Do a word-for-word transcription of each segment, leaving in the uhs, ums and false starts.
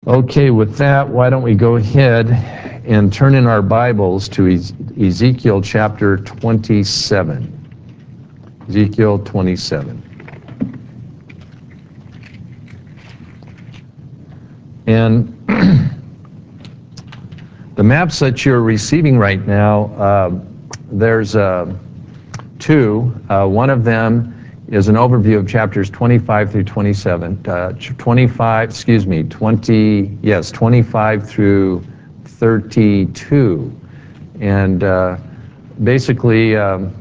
Okay, with that, why don't we go ahead and turn in our Bibles to Ezekiel chapter twenty-seven. Ezekiel twenty-seven. And the maps that you're receiving right now, uh, there's uh, two. Uh, one of them is an overview of chapters twenty-five through twenty-seven. Uh, twenty-five, excuse me, twenty, yes, twenty-five through thirty-two. And uh, basically, um,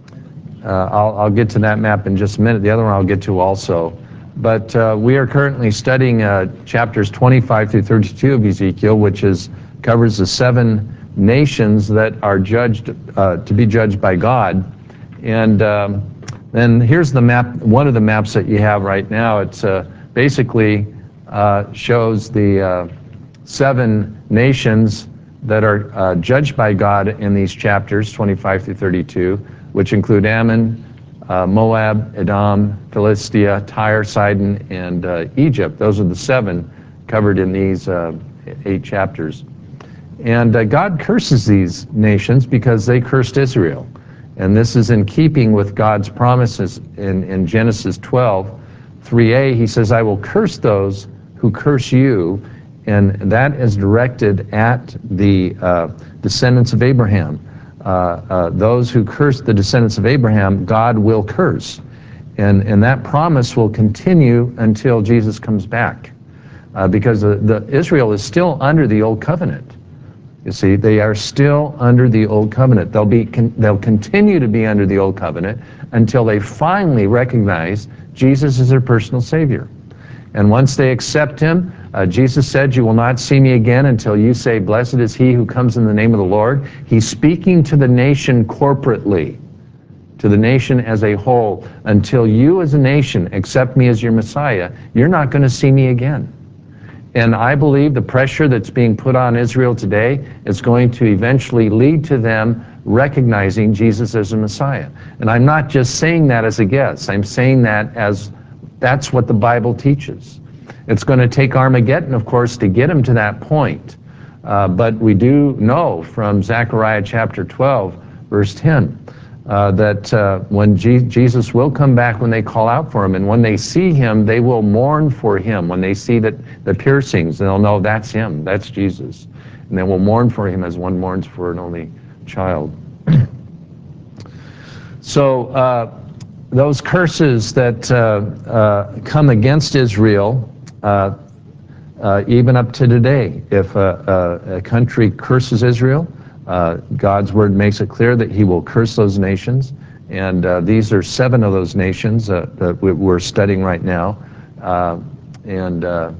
uh, I'll, I'll get to that map in just a minute. The other one I'll get to also. But uh, we are currently studying uh, chapters twenty-five through thirty-two of Ezekiel, which is covers the seven nations that are judged uh, to be judged by God. And um, then here's the map, one of the maps that you have right now. It's uh, basically uh, shows the uh, seven nations that are uh, judged by God in these chapters, twenty-five through thirty-two, which include Ammon, uh, Moab, Edom, Philistia, Tyre, Sidon, and uh, Egypt. Those are the seven covered in these uh, eight chapters. And uh, God curses these nations because they cursed Israel. And this is in keeping with God's promises in, in Genesis twelve, three a. He says, I will curse those who curse you. And that is directed at the uh, descendants of Abraham. Uh, uh, those who curse the descendants of Abraham, God will curse. And, and that promise will continue until Jesus comes back. Uh, because the, the Israel is still under the old covenant. You see, they are still under the old covenant. They'll be, con they'll continue to be under the old covenant until they finally recognize Jesus is their personal Savior. And once they accept Him, uh, Jesus said, you will not see me again until you say, blessed is he who comes in the name of the Lord. He's speaking to the nation corporately, to the nation as a whole. Until you as a nation accept me as your Messiah, you're not going to see me again. And I believe the pressure that's being put on Israel today is going to eventually lead to them recognizing Jesus as a Messiah. And I'm not just saying that as a guess. I'm saying that as that's what the Bible teaches. It's going to take Armageddon, of course, to get them to that point. Uh, but we do know from Zechariah chapter twelve, verse ten, Uh, that uh, when Je Jesus will come back when they call out for him, and when they see him, they will mourn for him. When they see that the piercings, they'll know that's him, that's Jesus. And they will mourn for him as one mourns for an only child. So uh, those curses that uh, uh, come against Israel, uh, uh, even up to today, if a, a, a country curses Israel, Uh, God's word makes it clear that he will curse those nations, and uh, these are seven of those nations uh, that we're studying right now. Uh, and uh,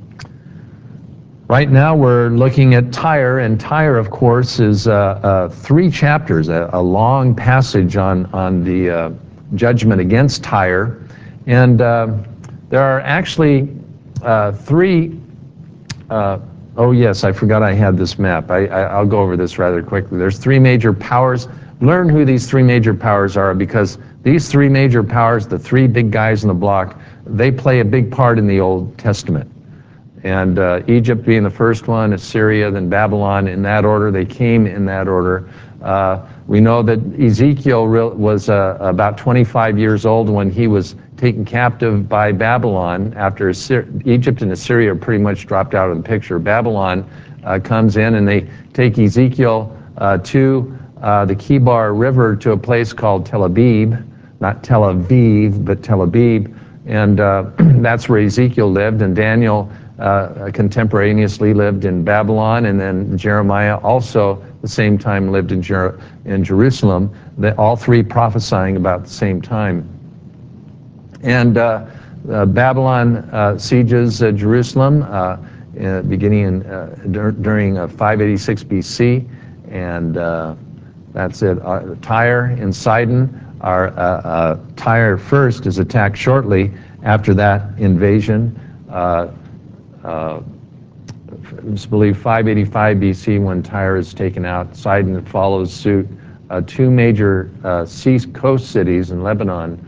right now we're looking at Tyre, and Tyre, of course, is uh, uh, three chapters, a, a long passage on, on the uh, judgment against Tyre. And uh, there are actually uh, three uh, Oh yes, I forgot I had this map. I, I, I'll go over this rather quickly. There's three major powers. Learn who these three major powers are, because these three major powers, the three big guys in the block, they play a big part in the Old Testament. And uh, Egypt being the first one, Assyria, then Babylon, in that order. They came in that order. Uh, we know that Ezekiel was uh, about twenty-five years old when he was taken captive by Babylon after Assyria. Egypt and Assyria pretty much dropped out of the picture. Babylon uh, comes in, and they take Ezekiel uh, to uh, the Kibar River to a place called Tel Aviv, not Tel Aviv, but Tel Aviv. And uh, that's where Ezekiel lived, and Daniel Uh, contemporaneously lived in Babylon, and then Jeremiah also at the same time lived in, Jer in Jerusalem, they, all three prophesying about the same time. And uh, uh, Babylon uh, sieges uh, Jerusalem uh, uh, beginning in, uh, dur during uh, five eighty-six B C, and uh, that's it. Uh, Tyre and Sidon are, uh, uh, Tyre first is attacked shortly after that invasion. Uh, Uh, it's believed five eighty-five B C when Tyre is taken out. Sidon follows suit. Uh, two major uh, sea coast cities in Lebanon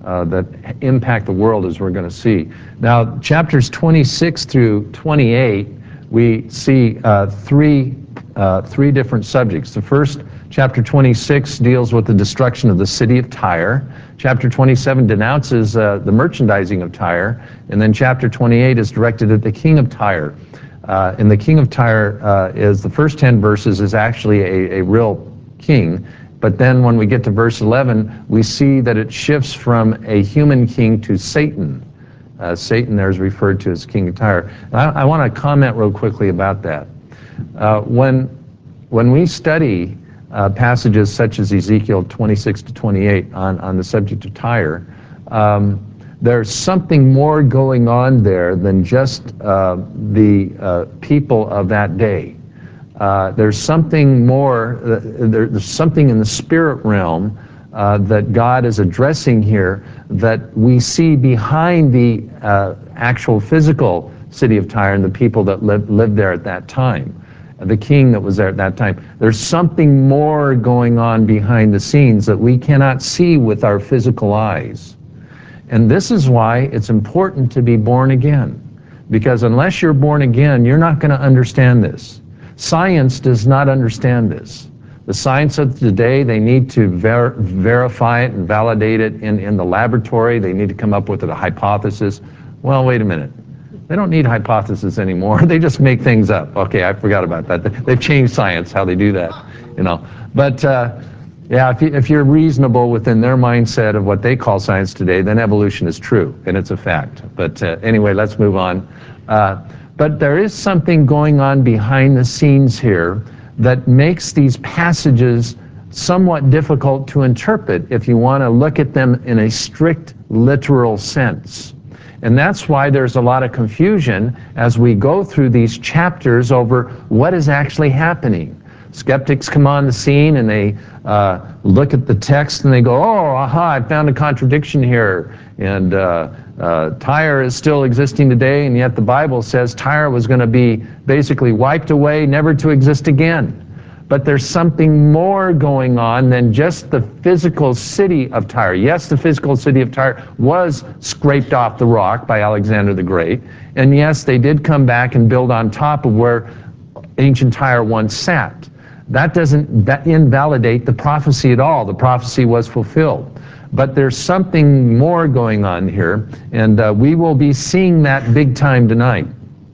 uh, that impact the world, as we're going to see. Now, chapters twenty-six through twenty-eight, we see uh, three, uh, three different subjects. The first, chapter twenty-six, deals with the destruction of the city of Tyre. Chapter twenty-seven denounces uh, the merchandising of Tyre. And then chapter twenty-eight is directed at the king of Tyre. Uh, and the king of Tyre uh, is, the first ten verses is actually a, a real king. But then when we get to verse eleven, we see that it shifts from a human king to Satan. Uh, Satan there is referred to as king of Tyre. I, I want to comment real quickly about that. Uh, when, when we study uh, passages such as Ezekiel twenty-six to twenty-eight on, on the subject of Tyre, um, there's something more going on there than just uh, the uh, people of that day. Uh, there's something more, uh, there, there's something in the spirit realm uh, that God is addressing here that we see behind the uh, actual physical city of Tyre and the people that lived, lived there at that time, the king that was there at that time. There's something more going on behind the scenes that we cannot see with our physical eyes. And this is why it's important to be born again. Because unless you're born again, you're not going to understand this. Science does not understand this. The science of today, they need to ver verify it and validate it in, in the laboratory. They need to come up with a hypothesis. Well, wait a minute. They don't need hypotheses anymore. They just make things up. Okay, I forgot about that. They've changed science, how they do that, you know. But, uh, yeah, if, you, if you're reasonable within their mindset of what they call science today, then evolution is true, and it's a fact. But uh, anyway, let's move on. Uh, but there is something going on behind the scenes here that makes these passages somewhat difficult to interpret if you want to look at them in a strict literal sense. And that's why there's a lot of confusion as we go through these chapters over what is actually happening. Skeptics come on the scene and they uh, look at the text and they go, oh, aha, I found a contradiction here. And uh, uh, Tyre is still existing today, and yet the Bible says Tyre was going to be basically wiped away, never to exist again. But there's something more going on than just the physical city of Tyre. Yes, the physical city of Tyre was scraped off the rock by Alexander the Great. And yes, they did come back and build on top of where ancient Tyre once sat. That doesn't invalidate the prophecy at all. The prophecy was fulfilled. But there's something more going on here, and uh, we will be seeing that big time tonight.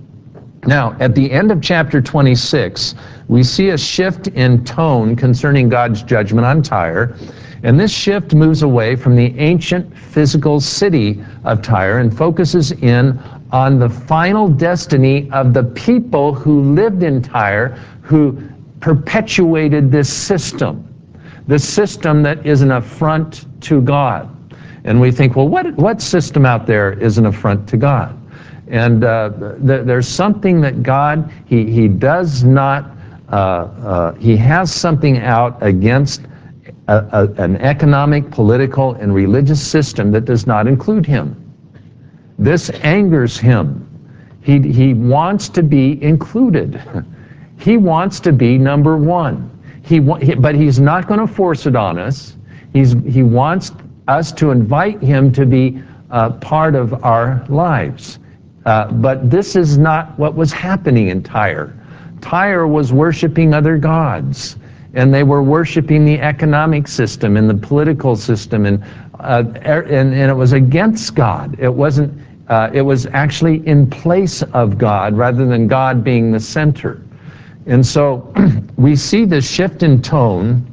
Now, at the end of chapter twenty-six, we see a shift in tone concerning God's judgment on Tyre, and this shift moves away from the ancient physical city of Tyre and focuses in on the final destiny of the people who lived in Tyre, who perpetuated this system, this system that is an affront to God. And we think, well, what, what system out there is an affront to God? And uh, th there's something that God, he, he does not, uh, uh, he has something out against a, a, an economic, political, and religious system that does not include him. This angers him. He, he wants to be included. He wants to be number one. He, he, but he's not going to force it on us. He's, he wants us to invite him to be uh, part of our lives. Uh, but this is not what was happening in Tyre. Tyre was worshiping other gods, and they were worshiping the economic system and the political system, and, uh, and, and it was against God. It wasn't, uh, it was actually in place of God rather than God being the center. And so we see this shift in tone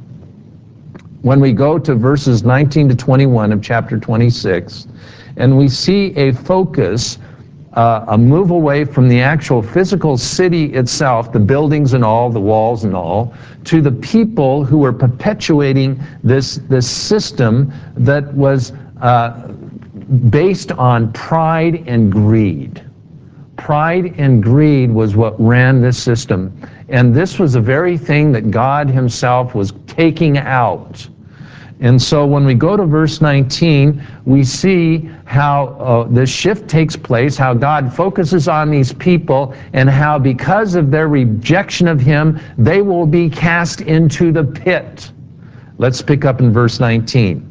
when we go to verses nineteen to twenty-one of chapter twenty-six, and we see a focus, uh, a move away from the actual physical city itself, the buildings and all, the walls and all, to the people who were perpetuating this, this system that was uh, based on pride and greed. Pride and greed was what ran this system. And this was the very thing that God himself was taking out. And so when we go to verse nineteen, we see how uh, this shift takes place, how God focuses on these people, and how because of their rejection of him, they will be cast into the pit. Let's pick up in verse nineteen.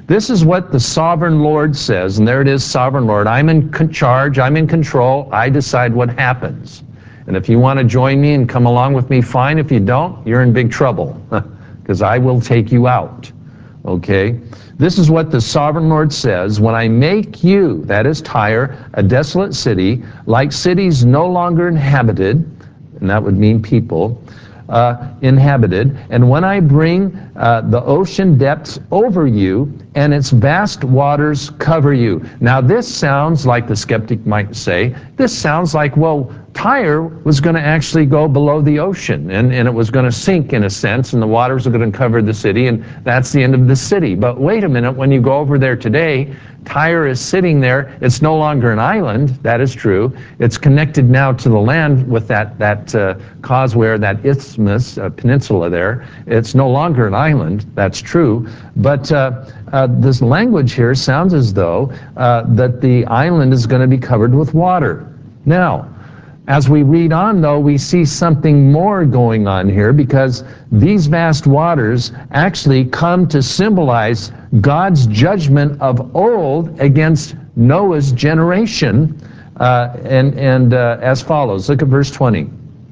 This is what the sovereign Lord says, and there it is, sovereign Lord. I'm in charge, I'm in control, I decide what happens. And if you want to join me and come along with me, fine. If you don't, you're in big trouble, because I will take you out. Okay? This is what the sovereign Lord says, when I make you, that is Tyre, a desolate city, like cities no longer inhabited, and that would mean people, uh, inhabited, and when I bring uh, the ocean depths over you, and its vast waters cover you. Now this sounds like, the skeptic might say, this sounds like, well, Tyre was going to actually go below the ocean, and, and it was going to sink in a sense, and the waters are going to cover the city, and that's the end of the city. But wait a minute, when you go over there today, Tyre is sitting there. It's no longer an island, that is true. It's connected now to the land with that, that uh, causeway, or that isthmus, uh, peninsula there. It's no longer an island, that's true. But uh, uh, this language here sounds as though uh, that the island is going to be covered with water. Now, as we read on, though, we see something more going on here, because these vast waters actually come to symbolize God's judgment of old against Noah's generation, uh, and, and uh, as follows. Look at verse twenty.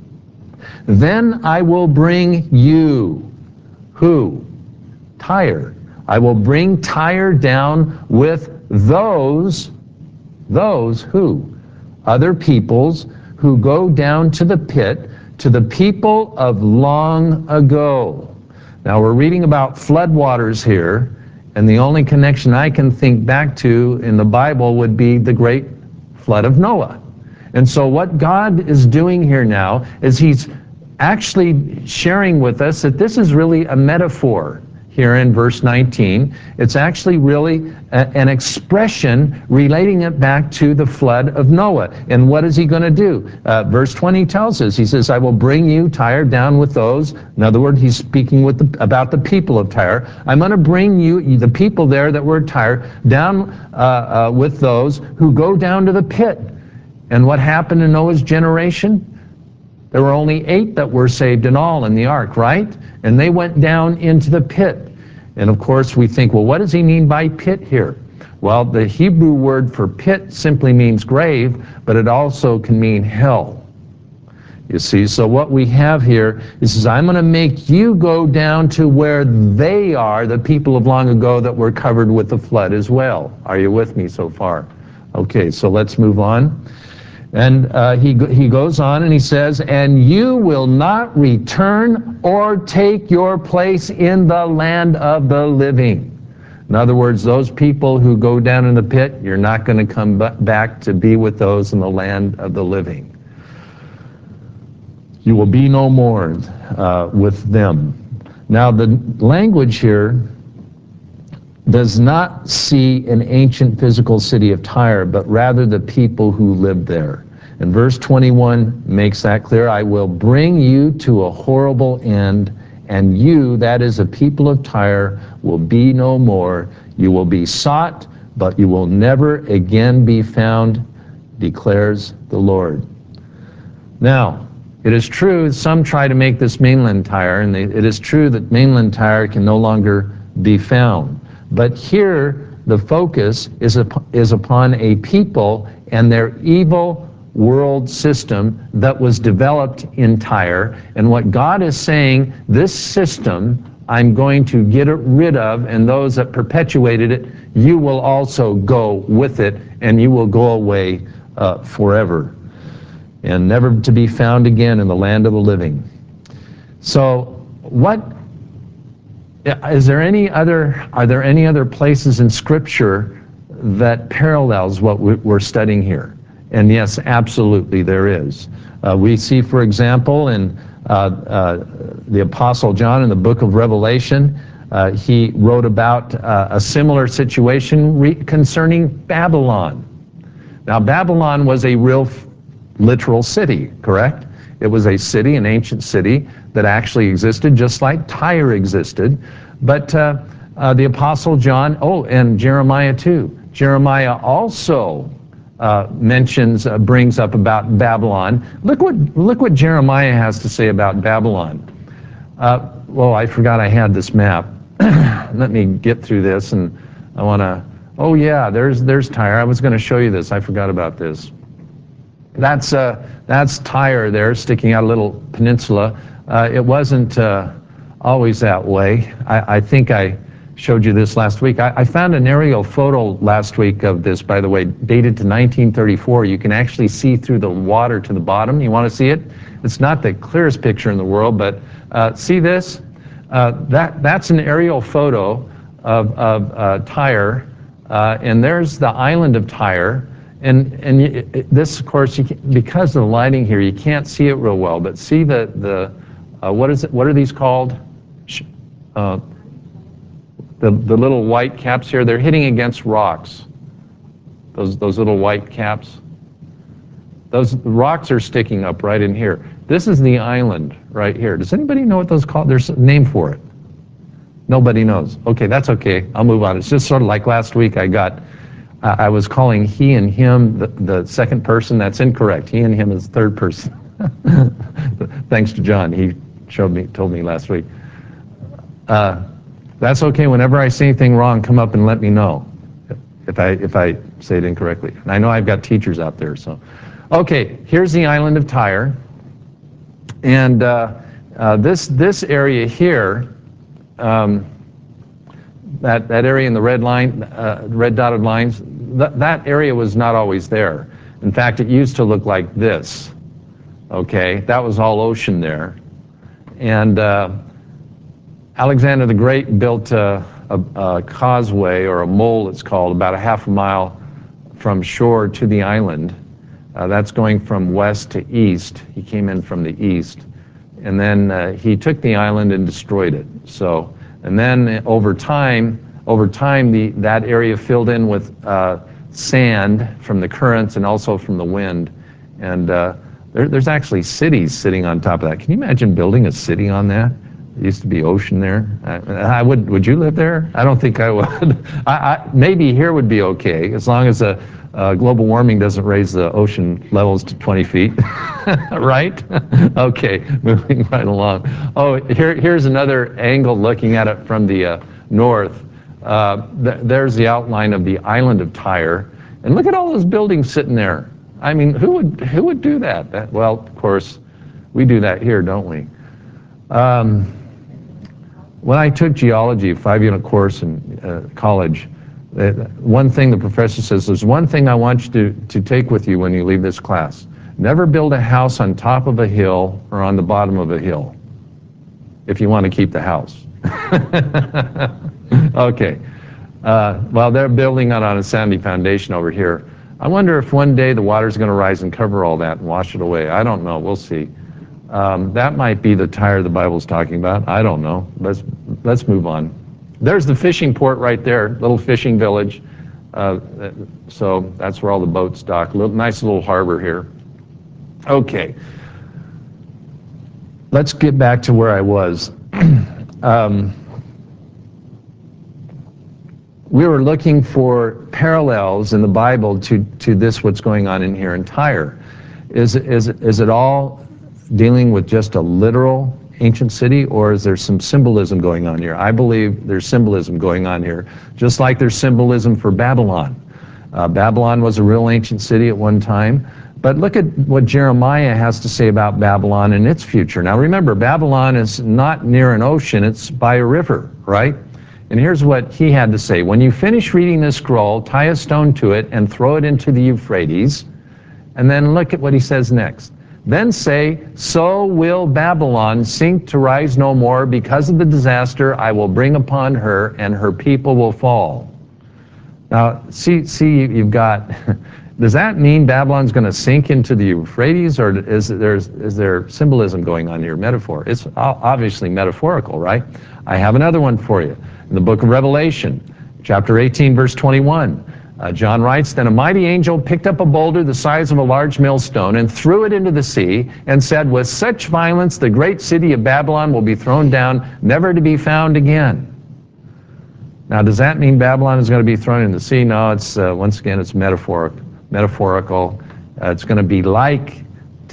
Then I will bring you, who? Tyre. I will bring Tyre down with those, those who? Other peoples who go down to the pit, to the people of long ago. Now we're reading about floodwaters here, and the only connection I can think back to in the Bible would be the great flood of Noah. And so what God is doing here now is he's actually sharing with us that this is really a metaphor. Here in verse nineteen, it's actually really a, an expression relating it back to the flood of Noah. And what is he going to do? Uh, verse twenty tells us, he says, I will bring you, Tyre, down with those. In other words, he's speaking with the, about the people of Tyre. I'm going to bring you, the people there that were Tyre, down uh, uh, with those who go down to the pit. And what happened in Noah's generation? There were only eight that were saved in all in the ark, right? And they went down into the pit. And of course we think, well, what does he mean by pit here? Well, the Hebrew word for pit simply means grave, but it also can mean hell. You see, so what we have here is, I'm going to make you go down to where they are, the people of long ago that were covered with the flood as well. Are you with me so far? Okay, so let's move on. And uh, he, he goes on and he says, and you will not return or take your place in the land of the living. In other words, those people who go down in the pit, you're not going to come back to be with those in the land of the living. You will be no more uh, with them. Now the language here does not see an ancient physical city of Tyre, but rather the people who lived there. And verse twenty-one makes that clear. I will bring you to a horrible end, and you, that is a people of Tyre, will be no more. You will be sought, but you will never again be found, declares the Lord. Now, it is true, some try to make this mainland Tyre, and they, it is true that mainland Tyre can no longer be found. But here, the focus is, up, is upon a people and their evil world system that was developed in Tyre. And what God is saying, this system, I'm going to get it rid of, and those that perpetuated it, you will also go with it, and you will go away uh, forever, and never to be found again in the land of the living. So what is there any other, are there any other places in Scripture that parallels what we're studying here? And yes, absolutely there is. Uh, we see, for example, in uh, uh, the Apostle John in the book of Revelation, uh, he wrote about uh, a similar situation re concerning Babylon. Now, Babylon was a real literal city, correct? It was a city, an ancient city that actually existed just like Tyre existed. But uh, uh, the Apostle John, oh, and Jeremiah too. Jeremiah also uh, mentions, uh, brings up about Babylon. Look what, look what Jeremiah has to say about Babylon. Uh, well, I forgot I had this map. Let me get through this and I want to, oh yeah, there's there's Tyre. I was going to show you this. I forgot about this. That's uh, that's Tyre there, sticking out a little peninsula. Uh, it wasn't uh, always that way. I, I think I showed you this last week. I, I found an aerial photo last week of this, by the way, dated to nineteen thirty-four. You can actually see through the water to the bottom. You want to see it? It's not the clearest picture in the world, but uh, see this? Uh, that that's an aerial photo of, of uh, Tyre, uh, and there's the island of Tyre. And and you, it, this, of course, you can, because of the lighting here, you can't see it real well. But see the the uh, what is it? What are these called? Uh, the the little white caps here. They're hitting against rocks. Those those little white caps. Those rocks are sticking up right in here. This is the island right here. Does anybody know what those called? There's a name for it. Nobody knows. Okay, that's okay. I'll move on. It's just sort of like last week. I got. Uh, I was calling he and him the, the second person. That's incorrect. He and him is the third person. Thanks to John. He showed me, told me last week. Uh, that's okay. Whenever I say anything wrong, come up and let me know if I if I say it incorrectly. And I know I've got teachers out there. So, okay. Here's the island of Tyre, and uh, uh, this this area here. Um, that that area in the red line, uh, red dotted lines, th that area was not always there. In fact, it used to look like this. Okay, that was all ocean there, and uh, Alexander the Great built a, a, a causeway, or a mole it's called, about a half a mile from shore to the island. Uh, that's going from west to east. He came in from the east, and then uh, he took the island and destroyed it. So. And then over time, over time, the, that area filled in with uh, sand from the currents and also from the wind. And uh, there, there's actually cities sitting on top of that. Can you imagine building a city on that? There used to be ocean there. I, I would. Would you live there? I don't think I would. I, I, maybe here would be okay, as long as the uh, global warming doesn't raise the ocean levels to twenty feet. Right? Okay, moving right along. Oh, here, here's another angle looking at it from the uh, north. Uh, th there's the outline of the island of Tyre, and look at all those buildings sitting there. I mean, who would who would do that? that well, of course, we do that here, don't we? Um, when I took geology, a five-unit course in uh, college, uh, one thing the professor says, there's one thing I want you to, to take with you when you leave this class. Never build a house on top of a hill or on the bottom of a hill if you want to keep the house. Okay. Uh, well, they're building it on a sandy foundation over here. I wonder if one day the water's going to rise and cover all that and wash it away. I don't know. We'll see. Um, that might be the Tyre the Bible's talking about. I don't know. Let's, let's move on. There's the fishing port right there, little fishing village. Uh, so that's where all the boats dock. Little, nice little harbor here. Okay. Let's get back to where I was. um, we were looking for parallels in the Bible to, to this, what's going on in here in Tyre. Is, is, is it all dealing with just a literal ancient city, or is there some symbolism going on here? I believe there's symbolism going on here, just like there's symbolism for Babylon. Uh, Babylon was a real ancient city at one time, but look at what Jeremiah has to say about Babylon and its future. Now remember, Babylon is not near an ocean, it's by a river, right? And here's what he had to say. When you finish reading this scroll, tie a stone to it and throw it into the Euphrates. And then look at what he says next. Then say, so will Babylon sink to rise no more because of the disaster I will bring upon her, and her people will fall. Now, see, see, you've got, does that mean Babylon's going to sink into the Euphrates, or is there, is there symbolism going on here, metaphor? It's obviously metaphorical, right? I have another one for you. In the book of Revelation, chapter eighteen, verse twenty-one. Uh, John writes, then a mighty angel picked up a boulder the size of a large millstone and threw it into the sea and said, with such violence the great city of Babylon will be thrown down, never to be found again. Now, does that mean Babylon is going to be thrown in the sea? No, it's uh, once again, it's metaphoric, metaphorical. Uh, it's going to be like,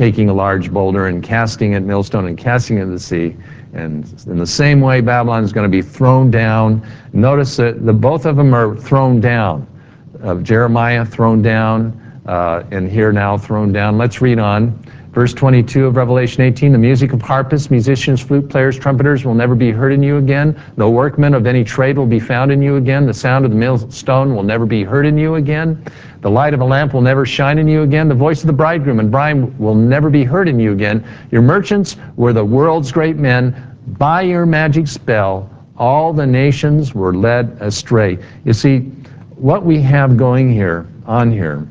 taking a large boulder and casting it, millstone, and casting it in the sea. And in the same way, Babylon is going to be thrown down. Notice that the, both of them are thrown down. Uh, Jeremiah thrown down, uh, and here now thrown down. Let's read on. Verse twenty-two of Revelation eighteen, the music of harpists, musicians, flute players, trumpeters will never be heard in you again. No workman of any trade will be found in you again. The sound of the millstone will never be heard in you again. The light of a lamp will never shine in you again. The voice of the bridegroom and bride will never be heard in you again. Your merchants were the world's great men. By your magic spell, all the nations were led astray. You see, what we have going here, on here,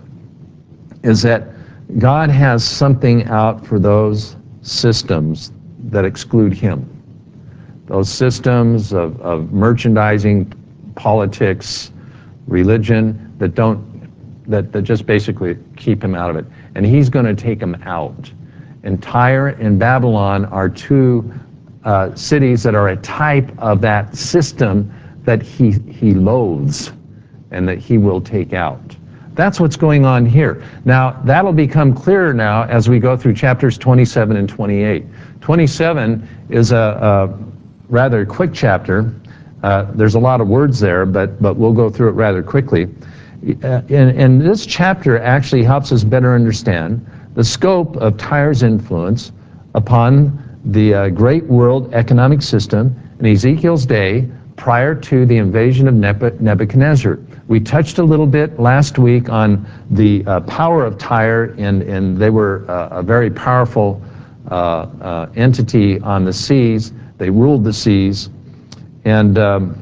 is that God has something out for those systems that exclude him. Those systems of, of merchandising, politics, religion that don't, that, that just basically keep him out of it. And he's going to take them out. And Tyre and Babylon are two uh, cities that are a type of that system that he, he loathes and that he will take out. That's what's going on here. Now, that'll become clearer now as we go through chapters twenty-seven and twenty-eight. twenty-seven is a, a rather quick chapter. Uh, there's a lot of words there, but, but we'll go through it rather quickly. Uh, and, and this chapter actually helps us better understand the scope of Tyre's influence upon the uh, great world economic system in Ezekiel's day prior to the invasion of Nebuchadnezzar. We touched a little bit last week on the uh, power of Tyre, and, and they were uh, a very powerful uh, uh, entity on the seas. They ruled the seas. And, um,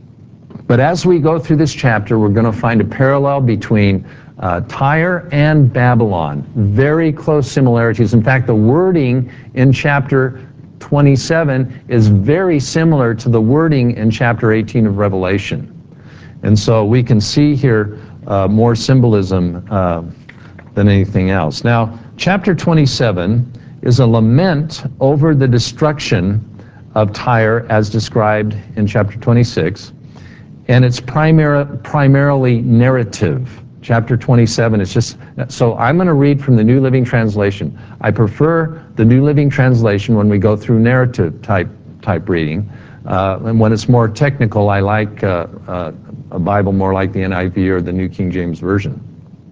but as we go through this chapter, we're going to find a parallel between uh, Tyre and Babylon. Very close similarities. In fact, the wording in chapter twenty-seven is very similar to the wording in chapter eighteen of Revelation. And so we can see here uh, more symbolism uh, than anything else. Now, chapter twenty-seven is a lament over the destruction of Tyre as described in chapter twenty-six, and it's primar primarily narrative. Chapter twenty-seven is just, so I'm going to read from the New Living Translation. I prefer the New Living Translation when we go through narrative type, type reading. Uh, and when it's more technical, I like uh, uh, a Bible more like the N I V or the New King James Version.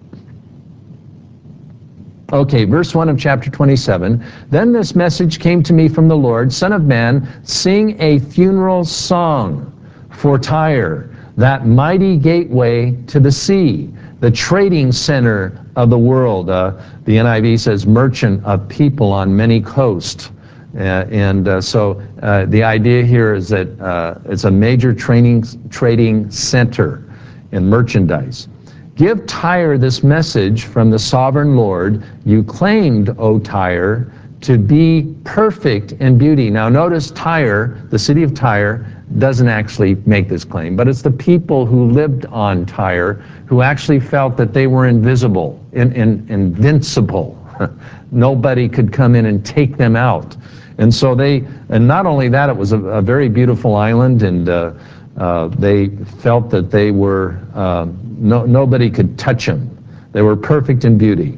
Okay, verse one of chapter twenty-seven. Then this message came to me from the Lord, Son of man, sing a funeral song for Tyre, that mighty gateway to the sea, the trading center of the world. Uh, the N I V says merchant of people on many coasts. Uh, and uh, so uh, the idea here is that uh, it's a major training, trading center in merchandise. Give Tyre this message from the sovereign Lord. You claimed, O Tyre, to be perfect in beauty. Now notice Tyre, the city of Tyre, doesn't actually make this claim, but it's the people who lived on Tyre who actually felt that they were invisible, in, in, invincible. Nobody could come in and take them out. And so they, and not only that, it was a, a very beautiful island, and uh, uh, they felt that they were, uh, no, nobody could touch them. They were perfect in beauty.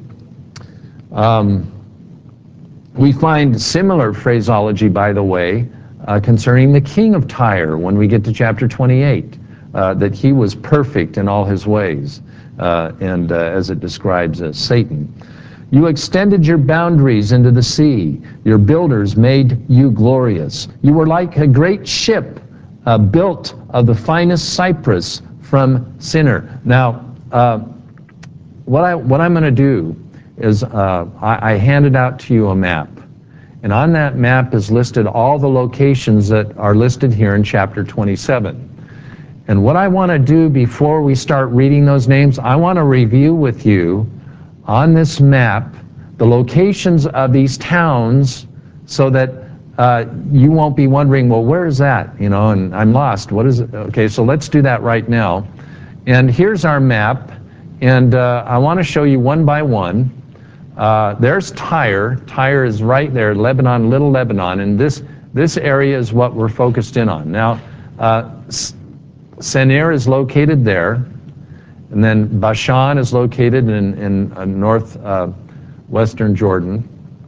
Um, we find similar phraseology, by the way, uh, concerning the king of Tyre when we get to chapter twenty-eight, uh, that he was perfect in all his ways, uh, and uh, as it describes uh, Satan. You extended your boundaries into the sea. Your builders made you glorious. You were like a great ship uh, built of the finest cypress from Sinner. Now, uh, what, I, what I'm going to do is uh, I, I handed out to you a map. And on that map is listed all the locations that are listed here in chapter twenty-seven. And what I want to do before we start reading those names, I want to review with you on this map the locations of these towns so that uh, you won't be wondering, well, where is that? You know, and I'm lost. What is it? Okay, so let's do that right now. And here's our map, and uh, I want to show you one by one. Uh, there's Tyre. Tyre is right there, Lebanon, Little Lebanon, and this this area is what we're focused in on. Now, uh, Senir is located there. And then Bashan is located in, in uh, north uh, western Jordan.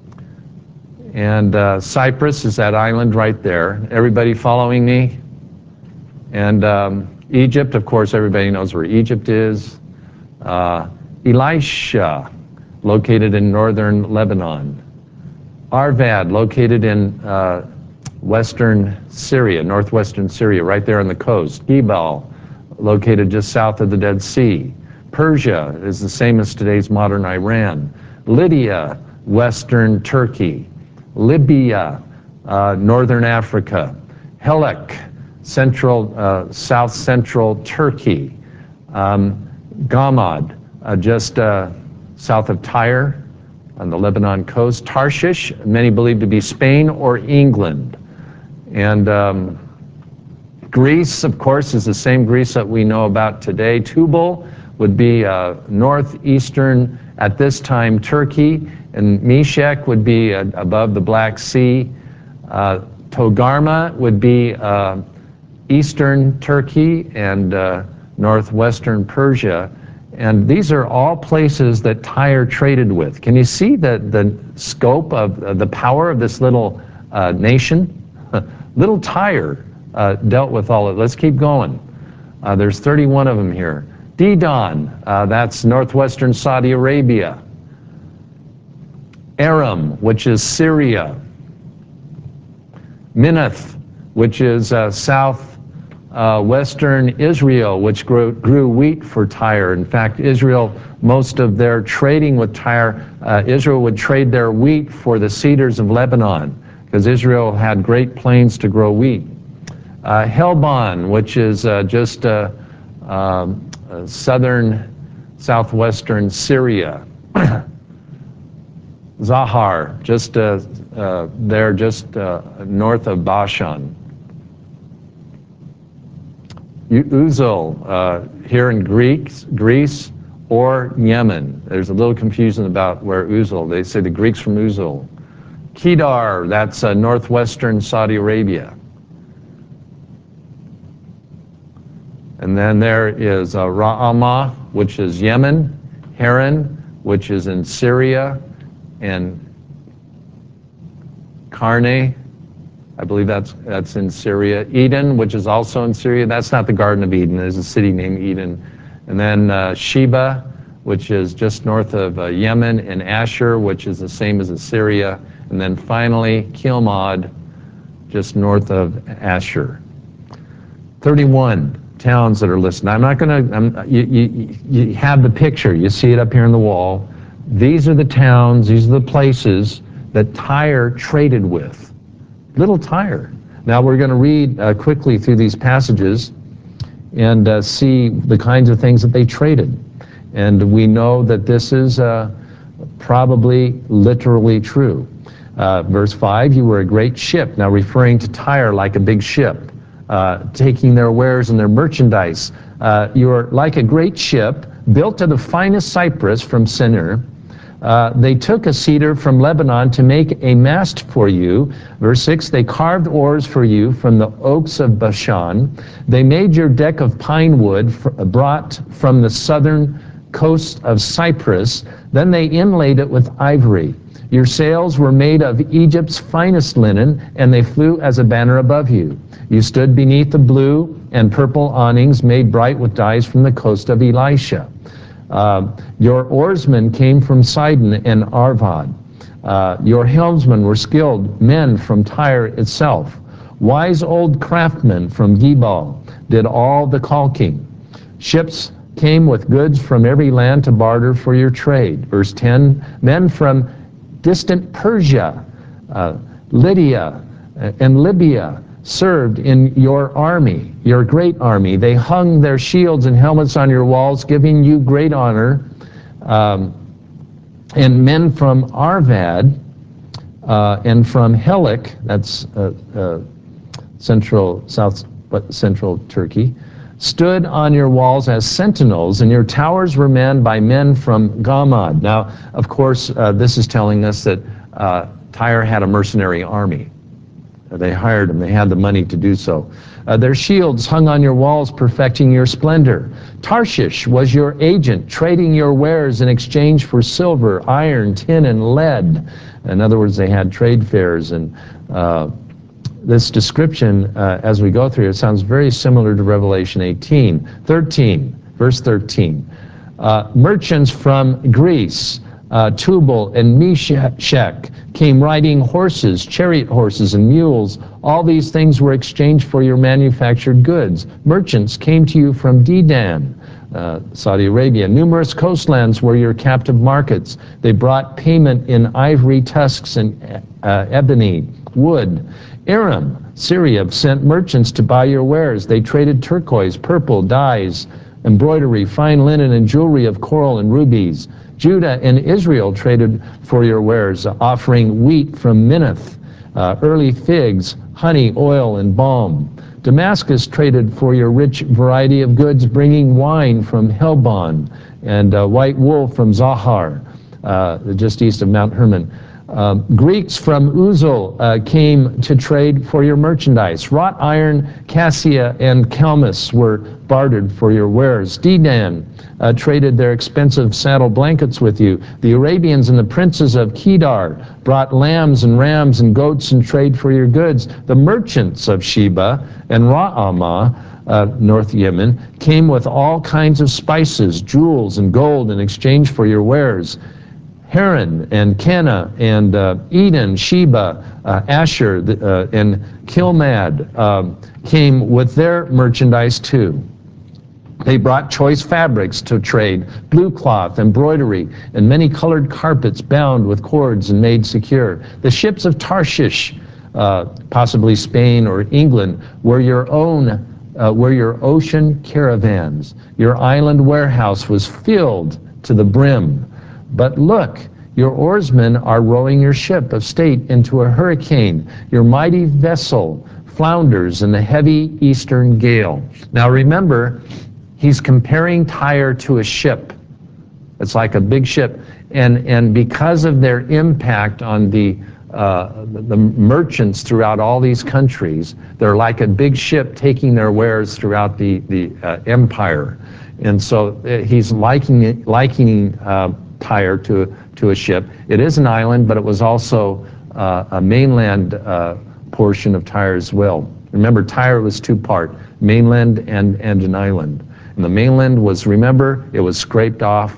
And uh, Cyprus is that island right there. Everybody following me? And um, Egypt, of course, everybody knows where Egypt is. Uh, Elisha, located in northern Lebanon. Arvad, located in uh, western Syria, northwestern Syria, right there on the coast. Gebal, located just south of the Dead Sea. Persia is the same as today's modern Iran. Lydia, western Turkey. Libya, uh, northern Africa. Helek, central, uh, south central Turkey. Um, Gamad, uh, just uh, south of Tyre on the Lebanon coast. Tarshish, many believe to be Spain or England. And um, Greece, of course, is the same Greece that we know about today. Tubal would be uh, northeastern, at this time, Turkey, and Meshech would be uh, above the Black Sea. Uh, Togarma would be uh, eastern Turkey and uh, northwestern Persia. And these are all places that Tyre traded with. Can you see the, the scope of uh, the power of this little uh, nation? Little Tyre uh, dealt with all of it. Let's keep going. Uh, there's thirty-one of them here. Dedan, uh, that's northwestern Saudi Arabia. Aram, which is Syria. Minnith, which is uh, south uh, western Israel, which grew, grew wheat for Tyre. In fact, Israel, most of their trading with Tyre, uh, Israel would trade their wheat for the cedars of Lebanon, because Israel had great plains to grow wheat. Uh, Helbon, which is uh, just uh, um, uh, southern, southwestern Syria. Zahar, just uh, uh, there, just uh, north of Bashan. Uzal, uh, here in Greece, Greece or Yemen. There's a little confusion about where Uzal. They say the Greeks from Uzal. Kedar, that's uh, northwestern Saudi Arabia. And then there is uh, Ra'amah, which is Yemen. Haran, which is in Syria. And Karne, I believe that's that's in Syria. Eden, which is also in Syria. That's not the Garden of Eden. There's a city named Eden. And then uh, Sheba, which is just north of uh, Yemen, and Asher, which is the same as Assyria. And then finally, Kilmad, just north of Asher. thirty-one towns that are listed. I'm not going to, you, you, you have the picture. You see it up here on the wall. These are the towns, these are the places that Tyre traded with. Little Tyre. Now we're going to read uh, quickly through these passages and uh, see the kinds of things that they traded. And we know that this is uh, probably literally true. Uh, verse five, you were a great ship. Now referring to Tyre like a big ship, uh, taking their wares and their merchandise. Uh, you are like a great ship built of the finest cypress from Senir. Uh, they took a cedar from Lebanon to make a mast for you. Verse six, they carved oars for you from the oaks of Bashan. They made your deck of pine wood brought from the southern coast of Cyprus. Then they inlaid it with ivory. Your sails were made of Egypt's finest linen, and they flew as a banner above you. You stood beneath the blue and purple awnings made bright with dyes from the coast of Elisha. Uh, your oarsmen came from Sidon and Arvad. Uh, your helmsmen were skilled men from Tyre itself. Wise old craftsmen from Gebal did all the caulking. Ships came with goods from every land to barter for your trade. Verse ten, men from distant Persia, uh, Lydia, and Libya served in your army, your great army. They hung their shields and helmets on your walls, giving you great honor. Um, and men from Arvad uh, and from Helek, that's uh, uh, central, south central Turkey, stood on your walls as sentinels, and your towers were manned by men from Gamad. Now, of course, uh, this is telling us that uh, Tyre had a mercenary army. they hired them. They had the money to do so. Uh, their shields hung on your walls, perfecting your splendor. Tarshish was your agent, trading your wares in exchange for silver, iron, tin, and lead. In other words, they had trade fairs. And uh, this description, uh, as we go through it, sounds very similar to Revelation eighteen. thirteen, verse thirteen. Uh, merchants from Greece, uh, Tubal and Meshech, came riding horses, chariot horses and mules. All these things were exchanged for your manufactured goods. Merchants came to you from Dedan, uh, Saudi Arabia. Numerous coastlands were your captive markets. They brought payment in ivory tusks and uh, ebony, wood. Aram, Syria, sent merchants to buy your wares. They traded turquoise, purple, dyes, embroidery, fine linen, and jewelry of coral and rubies. Judah and Israel traded for your wares, offering wheat from Minnith, uh, early figs, honey, oil, and balm. Damascus traded for your rich variety of goods, bringing wine from Helbon and uh, white wool from Zahar, uh, just east of Mount Hermon. Uh, Greeks from Uzal uh, came to trade for your merchandise. Wrought iron, cassia, and calmus were bartered for your wares. Dedan uh, traded their expensive saddle blankets with you. The Arabians and the princes of Kedar brought lambs and rams and goats in trade for your goods. The merchants of Sheba and Ra'amah, uh, North Yemen, came with all kinds of spices, jewels, and gold in exchange for your wares. Haran and Cana and uh, Eden, Sheba, uh, Asher, uh, and Kilmad um, came with their merchandise too. They brought choice fabrics to trade, blue cloth, embroidery, and many colored carpets bound with cords and made secure. The ships of Tarshish, uh, possibly Spain or England, were your own, uh, were your ocean caravans. Your island warehouse was filled to the brim. But look, your oarsmen are rowing your ship of state into a hurricane. Your mighty vessel flounders in the heavy eastern gale. Now remember, he's comparing Tyre to a ship. It's like a big ship. And, and because of their impact on the, uh, the merchants throughout all these countries, they're like a big ship taking their wares throughout the, the uh, empire. And so uh, he's likening, it, likening uh, Tyre to, to a ship. It is an island, but it was also uh, a mainland uh, portion of Tyre as well. Remember, Tyre was two-part, mainland and, and an island. And the mainland was, remember, it was scraped off,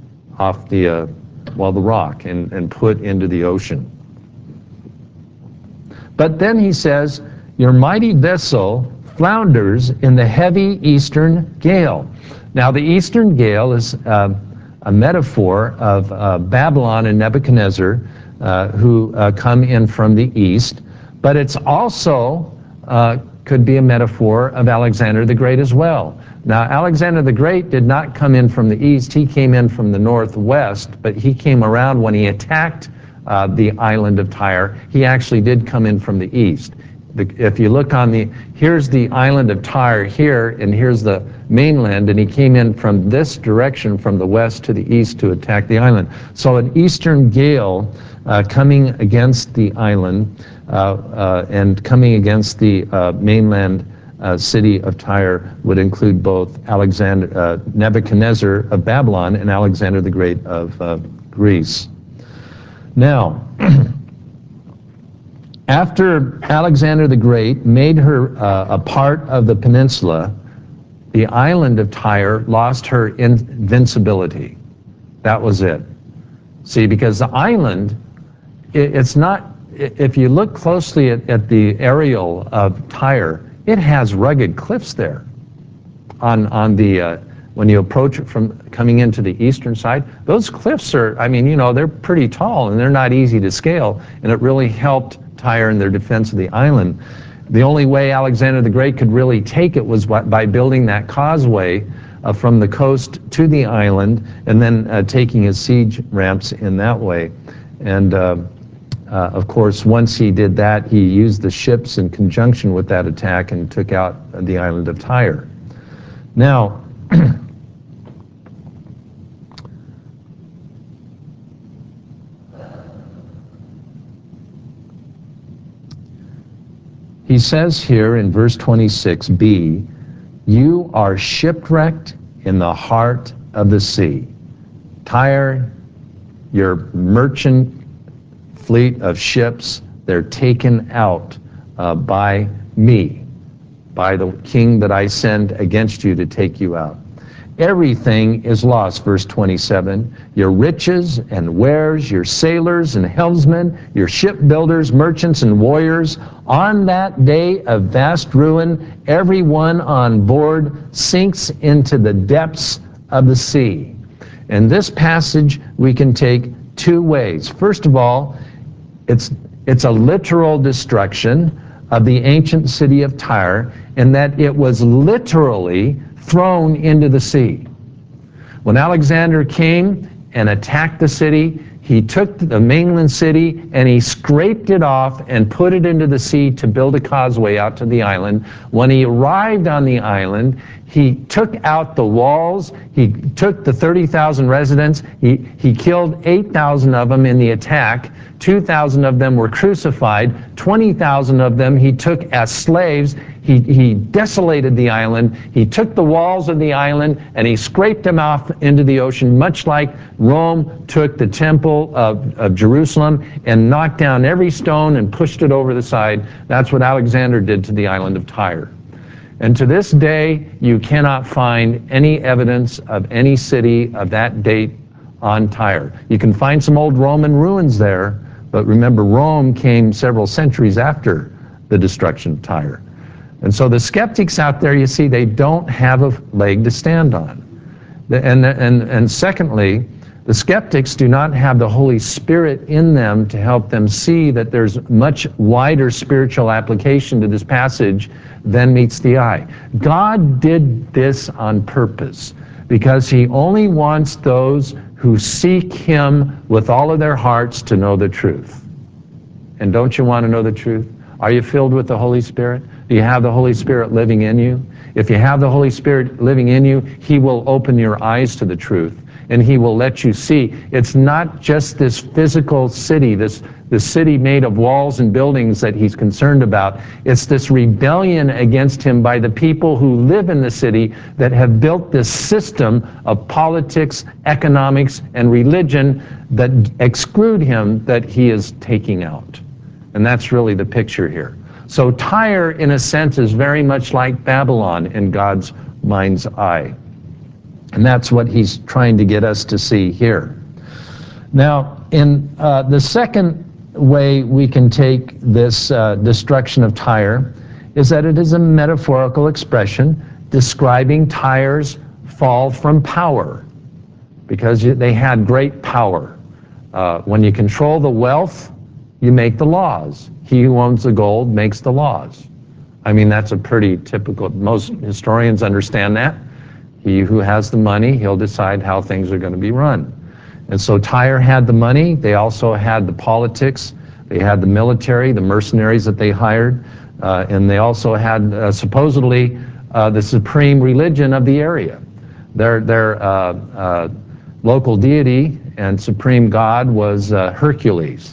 off the, uh, well, the rock and, and put into the ocean. But then he says, your mighty vessel flounders in the heavy eastern gale. Now, the eastern gale is uh, a metaphor of uh, Babylon and Nebuchadnezzar, uh, who uh, come in from the east, but it's also uh, could be a metaphor of Alexander the Great as well. Now, Alexander the Great did not come in from the east, he came in from the northwest, but he came around when he attacked uh, the island of Tyre. He actually did come in from the east. The, if you look on the, here's the island of Tyre here, and here's the mainland, and he came in from this direction from the west to the east to attack the island. So an eastern gale uh, coming against the island uh, uh, and coming against the uh, mainland uh, city of Tyre would include both Alexander, uh, Nebuchadnezzar of Babylon and Alexander the Great of uh, Greece. Now, after Alexander the Great made her uh, a part of the peninsula, the island of Tyre lost her invincibility. That was it. See, because the island, it, it's not, if you look closely at, at the aerial of Tyre, it has rugged cliffs there. On, on the, uh, when you approach it from coming into the eastern side, those cliffs are, I mean, you know, they're pretty tall and they're not easy to scale, and it really helped Tyre in their defense of the island. The only way Alexander the Great could really take it was by building that causeway uh, from the coast to the island, and then uh, taking his siege ramps in that way. And uh, uh, of course, once he did that, he used the ships in conjunction with that attack and took out the island of Tyre. Now, he says here in verse twenty-six b, you are shipwrecked in the heart of the sea. Tyre, your merchant fleet of ships, they're taken out uh, by me, by the king that I send against you to take you out. Everything is lost, verse twenty-seven. Your riches and wares, your sailors and helmsmen, your shipbuilders, merchants and warriors. On that day of vast ruin, everyone on board sinks into the depths of the sea. In this passage, we can take two ways. First of all, it's, it's a literal destruction of the ancient city of Tyre, in that it was literally thrown into the sea. When Alexander came and attacked the city, he took the mainland city and he scraped it off and put it into the sea to build a causeway out to the island. When he arrived on the island, he took out the walls, he took the thirty thousand residents, he, he killed eight thousand of them in the attack, two thousand of them were crucified, twenty thousand of them he took as slaves. He, he desolated the island, he took the walls of the island and he scraped them off into the ocean, much like Rome took the temple of, of Jerusalem and knocked down every stone and pushed it over the side. That's what Alexander did to the island of Tyre. And to this day, you cannot find any evidence of any city of that date on Tyre. You can find some old Roman ruins there, but remember, Rome came several centuries after the destruction of Tyre. And so the skeptics out there, you see, they don't have a leg to stand on. And, and, and secondly, the skeptics do not have the Holy Spirit in them to help them see that there's much wider spiritual application to this passage than meets the eye. God did this on purpose because he only wants those who seek him with all of their hearts to know the truth. And don't you want to know the truth? Are you filled with the Holy Spirit? Do you have the Holy Spirit living in you? If you have the Holy Spirit living in you, he will open your eyes to the truth. And he will let you see it's not just this physical city, this, this city made of walls and buildings that he's concerned about. It's this rebellion against him by the people who live in the city that have built this system of politics, economics, and religion that exclude him that he is taking out. And that's really the picture here. So Tyre, in a sense, is very much like Babylon in God's mind's eye. And that's what he's trying to get us to see here. Now, in uh, the second way we can take this uh, destruction of Tyre is that it is a metaphorical expression describing Tyre's fall from power, because they had great power. Uh, when you control the wealth, you make the laws. He who owns the gold makes the laws. I mean, that's a pretty typical, most historians understand that. He who has the money, he'll decide how things are going to be run. And so Tyre had the money. They also had the politics. They had the military, the mercenaries that they hired. Uh, and they also had uh, supposedly uh, the supreme religion of the area. Their, their uh, uh, local deity and supreme god was uh, Hercules.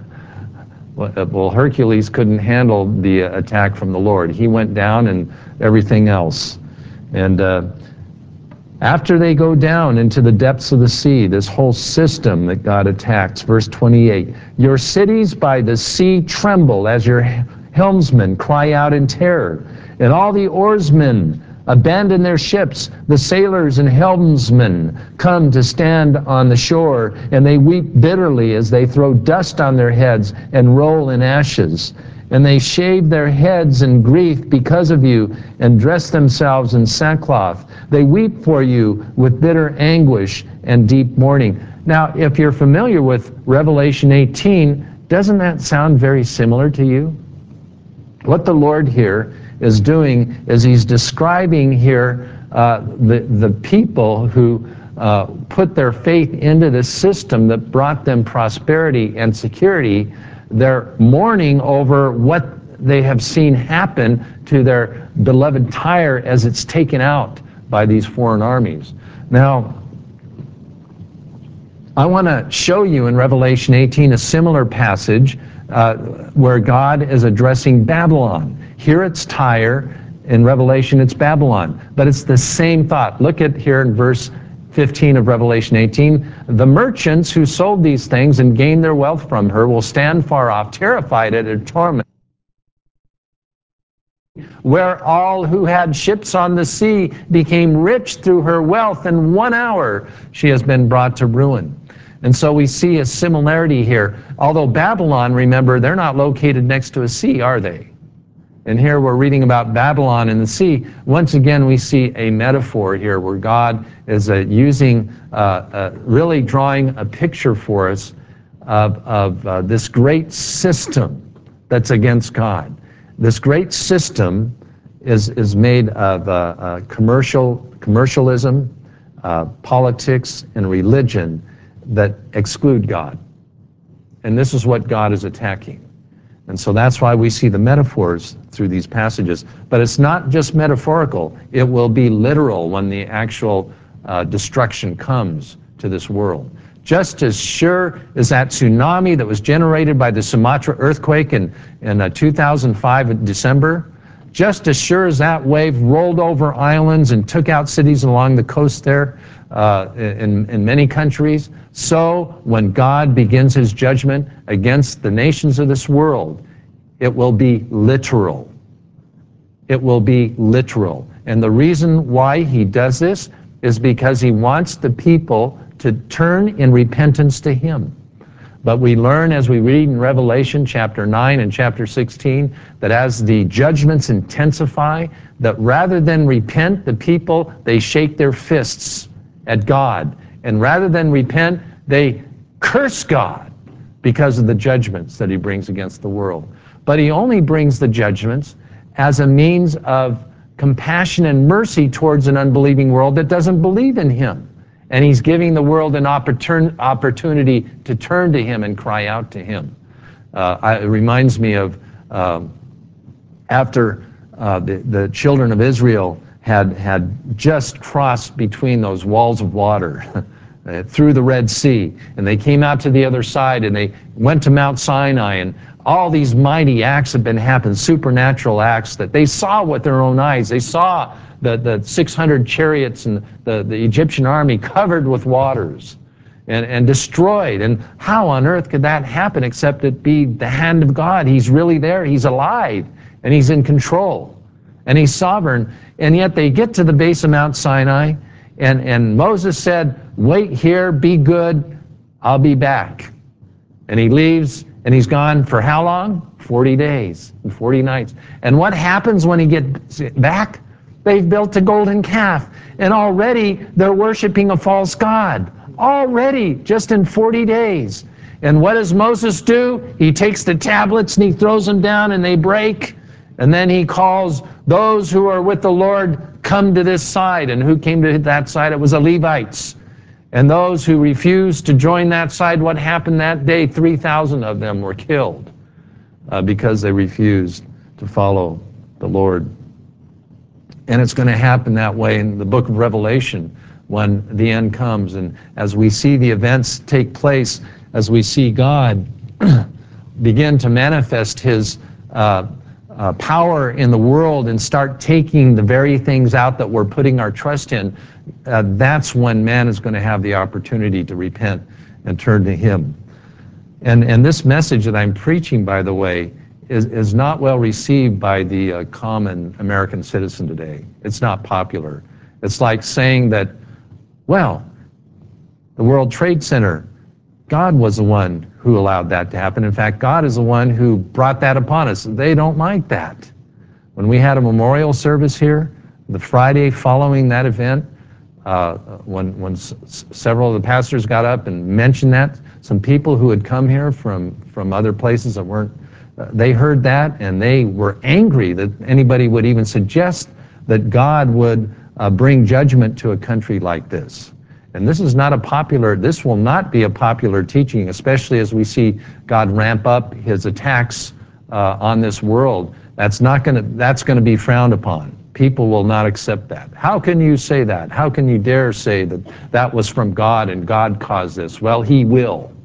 Well, Hercules couldn't handle the attack from the Lord. He went down and everything else. And uh, after they go down into the depths of the sea, this whole system that God attacks, verse twenty-eight, your cities by the sea tremble as your helmsmen cry out in terror, and all the oarsmen abandon their ships. The sailors and helmsmen come to stand on the shore, and they weep bitterly as they throw dust on their heads and roll in ashes. And they shave their heads in grief because of you and dress themselves in sackcloth. They weep for you with bitter anguish and deep mourning. Now, if you're familiar with Revelation eighteen, doesn't that sound very similar to you? What the Lord here is doing is he's describing here uh, the, the people who uh, put their faith into the system that brought them prosperity and security. They're mourning over what they have seen happen to their beloved Tyre as it's taken out by these foreign armies. Now, I want to show you in Revelation eighteen a similar passage uh, where God is addressing Babylon. Here it's Tyre, in Revelation it's Babylon, but it's the same thought. Look at here in verse fifteen of Revelation eighteen. The merchants who sold these things and gained their wealth from her will stand far off, terrified at her torment, where all who had ships on the sea became rich through her wealth. In one hour she has been brought to ruin. And so we see a similarity here. Although Babylon, remember, they're not located next to a sea, are they? And here we're reading about Babylon and the sea. Once again, we see a metaphor here where God is uh, using, uh, uh, really drawing a picture for us of, of uh, this great system that's against God. This great system is, is made of uh, uh, commercial, commercialism, uh, politics, and religion that exclude God. And this is what God is attacking. And so that's why we see the metaphors through these passages. But it's not just metaphorical. It will be literal when the actual uh, destruction comes to this world. Just as sure as that tsunami that was generated by the Sumatra earthquake in, in uh, two thousand five in December, just as sure as that wave rolled over islands and took out cities along the coast there uh, in, in many countries, so when God begins his judgment against the nations of this world, it will be literal. It will be literal. And the reason why he does this is because he wants the people to turn in repentance to him. But we learn as we read in Revelation chapter nine and chapter sixteen that as the judgments intensify, that rather than repent, the people, they shake their fists at God. And rather than repent, they curse God because of the judgments that he brings against the world. But he only brings the judgments as a means of compassion and mercy towards an unbelieving world that doesn't believe in him. And he's giving the world an opportun opportunity to turn to him and cry out to him. Uh, I, it reminds me of um, after uh, the, the children of Israel had, had just crossed between those walls of water through the Red Sea, and they came out to the other side, and they went to Mount Sinai, and all these mighty acts have been happening, supernatural acts that they saw with their own eyes. They saw the, the six hundred chariots and the, the Egyptian army covered with waters and, and destroyed. And how on earth could that happen except it be the hand of God? He's really there. He's alive, and he's in control, and he's sovereign. And yet they get to the base of Mount Sinai, and, and Moses said, wait here, be good, I'll be back. And he leaves, and he's gone for how long? forty days and forty nights. And what happens when he gets back? They've built a golden calf, and already they're worshiping a false god. Already, just in forty days. And what does Moses do? He takes the tablets and he throws them down, and they break. And then he calls those who are with the Lord, come to this side. And who came to that side? It was the Levites. And those who refused to join that side, what happened that day? three thousand of them were killed uh, because they refused to follow the Lord. And it's going to happen that way in the book of Revelation when the end comes. And as we see the events take place, as we see God begin to manifest his uh, uh, power in the world and start taking the very things out that we're putting our trust in, uh, that's when man is going to have the opportunity to repent and turn to him. And, and this message that I'm preaching, by the way, is, is not well received by the uh, common American citizen today. It's not popular. It's like saying that, well, the World Trade Center, God was the one who allowed that to happen. In fact, God is the one who brought that upon us. They don't like that. When we had a memorial service here, the Friday following that event, uh, when, when s several of the pastors got up and mentioned that, some people who had come here from, from other places that weren't, uh, they heard that and they were angry that anybody would even suggest that God would uh, bring judgment to a country like this. And this is not a popular, this will not be a popular teaching, especially as we see God ramp up his attacks uh, on this world. That's not going to, that's going to be frowned upon. People will not accept that. How can you say that? How can you dare say that that was from God and God caused this? Well, he will.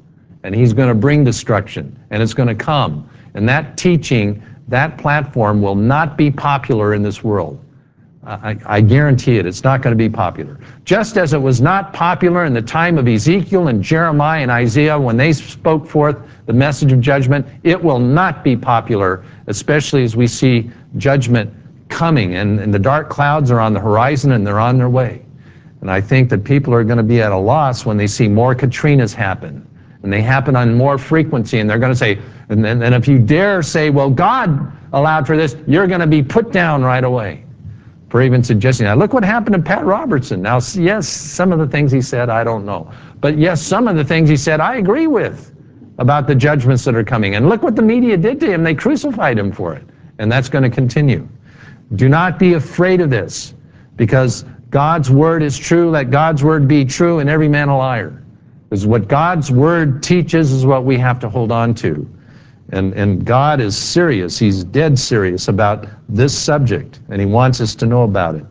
and he's going to bring destruction, and it's going to come. And that teaching, that platform will not be popular in this world. I, I guarantee it, it's not going to be popular. Just as it was not popular in the time of Ezekiel and Jeremiah and Isaiah when they spoke forth the message of judgment, it will not be popular, especially as we see judgment coming, and, and the dark clouds are on the horizon and they're on their way. And I think that people are going to be at a loss when they see more Katrinas happen, and they happen on more frequency, and they're going to say, and then and if you dare say, well, God allowed for this, you're going to be put down right away for even suggesting that. Look what happened to Pat Robertson. Now, yes, some of the things he said, I don't know. But yes, some of the things he said, I agree with about the judgments that are coming. And look what the media did to him. They crucified him for it. And that's going to continue. Do not be afraid of this, because God's word is true. Let God's word be true, and every man a liar. Because what God's word teaches is what we have to hold on to. And, and God is serious. He's dead serious about this subject, and he wants us to know about it.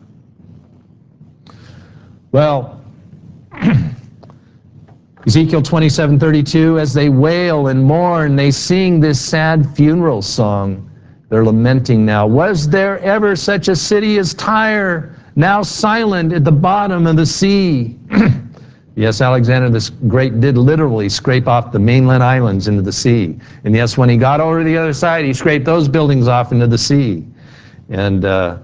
Well, Ezekiel twenty-seven thirty-two, as they wail and mourn, they sing this sad funeral song. They're lamenting now. Was there ever such a city as Tyre, now silent at the bottom of the sea? Yes, Alexander the Great did literally scrape off the mainland islands into the sea. And yes, when he got over to the other side, he scraped those buildings off into the sea. And uh,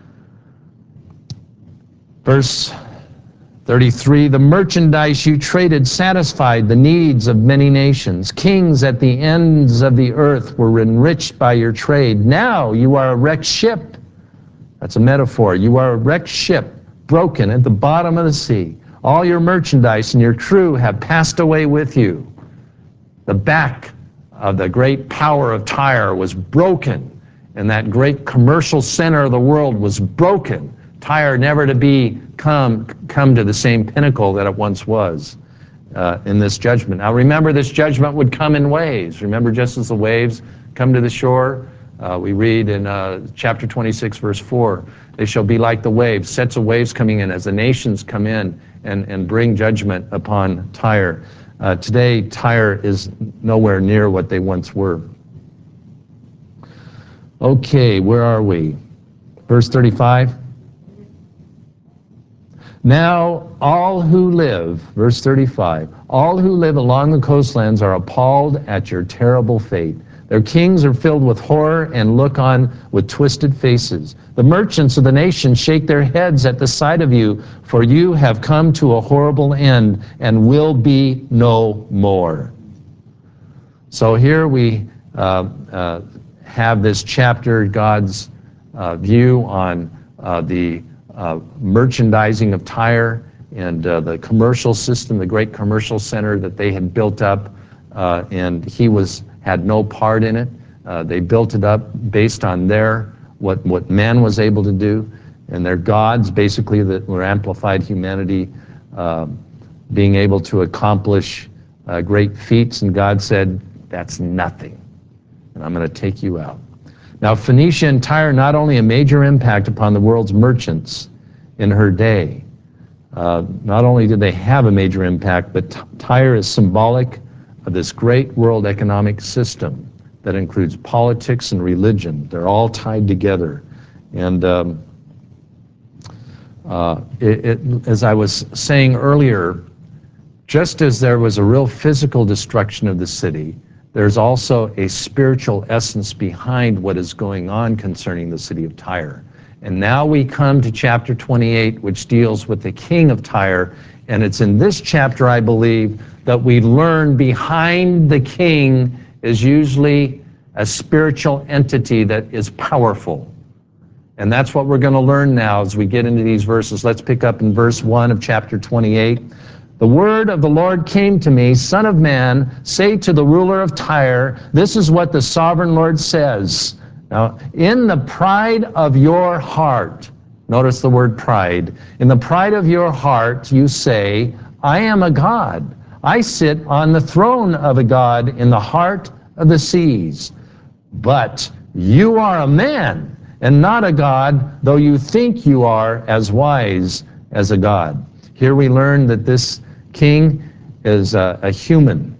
verse thirty-three, the merchandise you traded satisfied the needs of many nations. Kings at the ends of the earth were enriched by your trade. Now you are a wrecked ship. That's a metaphor. You are a wrecked ship, broken at the bottom of the sea. All your merchandise and your crew have passed away with you. The back of the great power of Tyre was broken, and that great commercial center of the world was broken. Tyre never to be come, come to the same pinnacle that it once was uh, in this judgment. Now remember, this judgment would come in waves. Remember, just as the waves come to the shore, uh, we read in uh, chapter twenty-six, verse four, they shall be like the waves, sets of waves coming in as the nations come in and, and bring judgment upon Tyre. Uh, today, Tyre is nowhere near what they once were. Okay, where are we? Verse thirty-five. Now all who live, verse thirty-five, all who live along the coastlands are appalled at your terrible fate. Their kings are filled with horror and look on with twisted faces. The merchants of the nations shake their heads at the sight of you, for you have come to a horrible end and will be no more. So here we uh, uh, have this chapter, God's uh, view on uh, the uh, merchandising of Tyre and uh, the commercial system, the great commercial center that they had built up, uh, and he was had no part in it. Uh, they built it up based on their what what man was able to do, and their gods basically that were amplified humanity uh, being able to accomplish uh, great feats, and God said, that's nothing, and I'm going to take you out. Now Phoenicia and Tyre, not only a major impact upon the world's merchants in her day, uh, not only did they have a major impact, but Tyre is symbolic of this great world economic system that includes politics and religion. They're all tied together. And um, uh, it, it, as I was saying earlier, just as there was a real physical destruction of the city, there's also a spiritual essence behind what is going on concerning the city of Tyre. And now we come to chapter twenty-eight, which deals with the king of Tyre. And it's in this chapter, I believe, that we learn behind the king is usually a spiritual entity that is powerful. And that's what we're going to learn now as we get into these verses. Let's pick up in verse one of chapter twenty-eight. The word of the Lord came to me, Son of man, say to the ruler of Tyre, this is what the sovereign Lord says. Now, in the pride of your heart, notice the word pride, in the pride of your heart you say, I am a god. I sit on the throne of a god in the heart of the seas. But you are a man and not a god, though you think you are as wise as a god. Here we learn that this king is a, a human.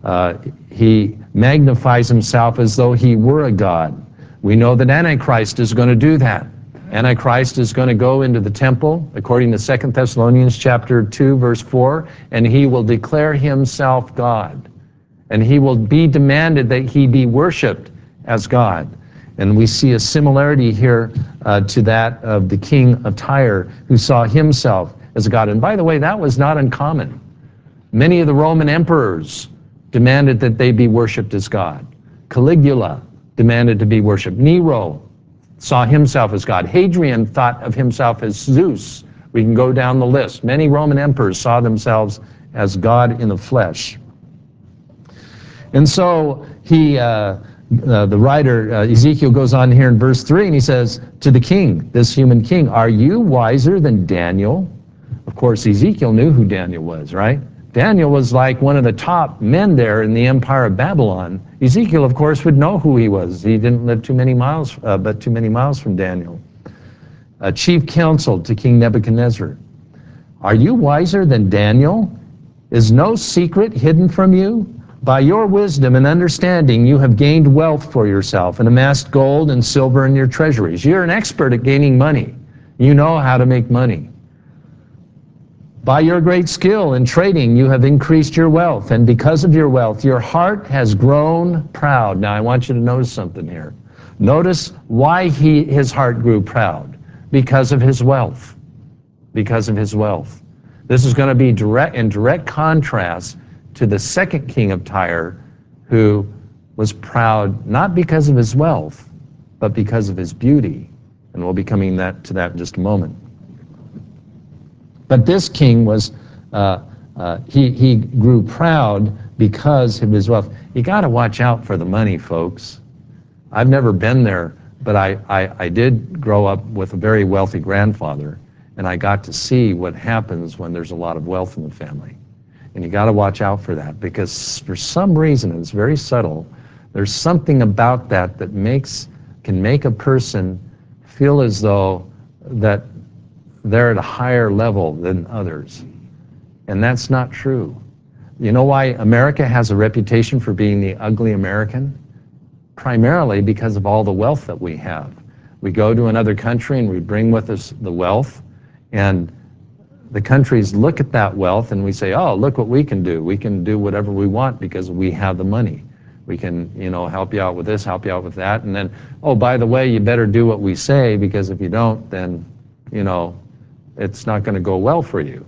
Uh, he magnifies himself as though he were a god. We know that Antichrist is going to do that. Antichrist is going to go into the temple, according to Second Thessalonians chapter two, verse four, and he will declare himself God. And he will be demanded that he be worshipped as God. And we see a similarity here uh, to that of the king of Tyre, who saw himself as a god. And by the way, that was not uncommon. Many of the Roman emperors demanded that they be worshipped as God. Caligula demanded to be worshipped. Nero saw himself as God. Hadrian thought of himself as Zeus. We can go down the list. Many Roman emperors saw themselves as God in the flesh. And so he, uh, uh, the writer uh, Ezekiel goes on here in verse three, and he says to the king, this human king, "Are you wiser than Daniel?" Of course, Ezekiel knew who Daniel was, right? Daniel was like one of the top men there in the empire of Babylon. Ezekiel, of course, would know who he was. He didn't live too many miles, uh, but too many miles from Daniel. Uh, chief counsel to King Nebuchadnezzar, "Are you wiser than Daniel? Is no secret hidden from you? By your wisdom and understanding, you have gained wealth for yourself and amassed gold and silver in your treasuries." You're an expert at gaining money. You know how to make money. "By your great skill in trading, you have increased your wealth, and because of your wealth, your heart has grown proud." Now, I want you to notice something here. Notice why he, his heart grew proud. Because of his wealth. Because of his wealth. This is going to be direct, in direct contrast to the second king of Tyre, who was proud not because of his wealth, but because of his beauty. And we'll be coming that, to that in just a moment. But this king was, uh, uh, he, he grew proud because of his wealth. You got to watch out for the money, folks. I've never been there, but I, I, I did grow up with a very wealthy grandfather, and I got to see what happens when there's a lot of wealth in the family. And you got to watch out for that, because for some reason, and it's very subtle, there's something about that that makes, can make a person feel as though that they're at a higher level than others. And that's not true. You know why America has a reputation for being the ugly American? Primarily because of all the wealth that we have. We go to another country and we bring with us the wealth, and the countries look at that wealth and we say, "Oh, look what we can do. We can do whatever we want because we have the money. We can, you know, help you out with this, help you out with that. And then, oh, by the way, you better do what we say, because if you don't, then, you know, it's not going to go well for you."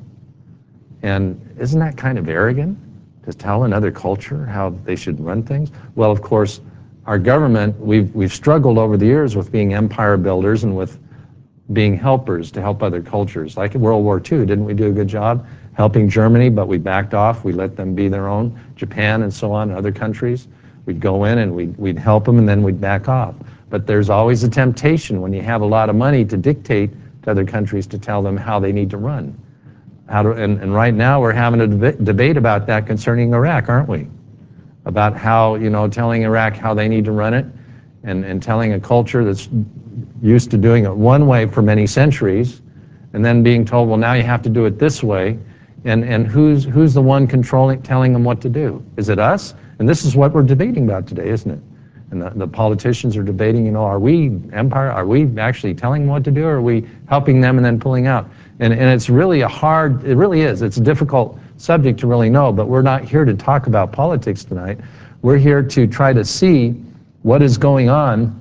And isn't that kind of arrogant, to tell another culture how they should run things? Well, of course, our government, we've, we've struggled over the years with being empire builders and with being helpers to help other cultures. Like in World War Two, didn't we do a good job helping Germany, but we backed off, we let them be their own, Japan and so on, other countries. We'd go in and we'd, we'd help them, and then we'd back off. But there's always a temptation when you have a lot of money to dictate to other countries to tell them how they need to run. How to, and, and right now we're having a deb- debate about that concerning Iraq, aren't we? About how, you know, telling Iraq how they need to run it, and, and telling a culture that's used to doing it one way for many centuries, and then being told, well, now you have to do it this way. And, and who's, who's the one controlling, telling them what to do? Is it us? And this is what we're debating about today, isn't it? And the, the politicians are debating, you know, are we empire? Are we actually telling them what to do, or are we helping them and then pulling out? And, and it's really a hard, it really is, it's a difficult subject to really know, but we're not here to talk about politics tonight. We're here to try to see what is going on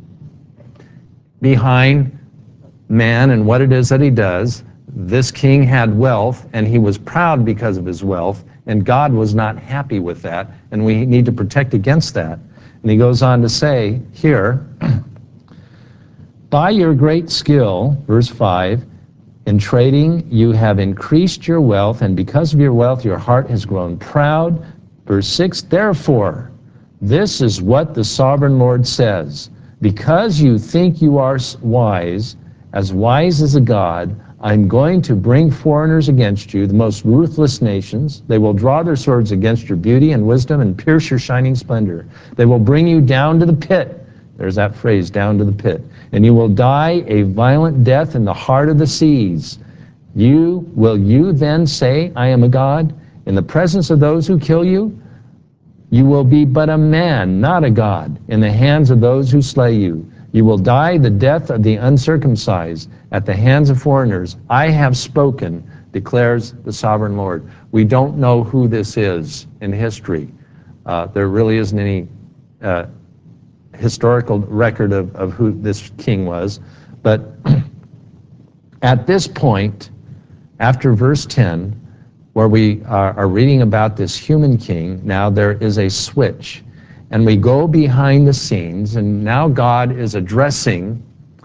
behind man and what it is that he does. This king had wealth, and he was proud because of his wealth, and God was not happy with that, and we need to protect against that. And he goes on to say here, "By your great skill," verse five, "in trading you have increased your wealth, and because of your wealth your heart has grown proud." Verse six, "Therefore, this is what the sovereign Lord says, because you think you are wise, as wise as a god, I'm going to bring foreigners against you, the most ruthless nations. They will draw their swords against your beauty and wisdom and pierce your shining splendor. They will bring you down to the pit." There's that phrase, down to the pit. "And you will die a violent death in the heart of the seas. You, will you then say, I am a god, in the presence of those who kill you? You will be but a man, not a God, in the hands of those who slay you. You will die the death of the uncircumcised at the hands of foreigners. I have spoken, declares the sovereign Lord. We don't know who this is in history. Uh, there really isn't any uh, historical record of, of who this king was. But at this point, after verse ten, where we are, are reading about this human king, now there is a switch. And we go behind the scenes, and now God is addressing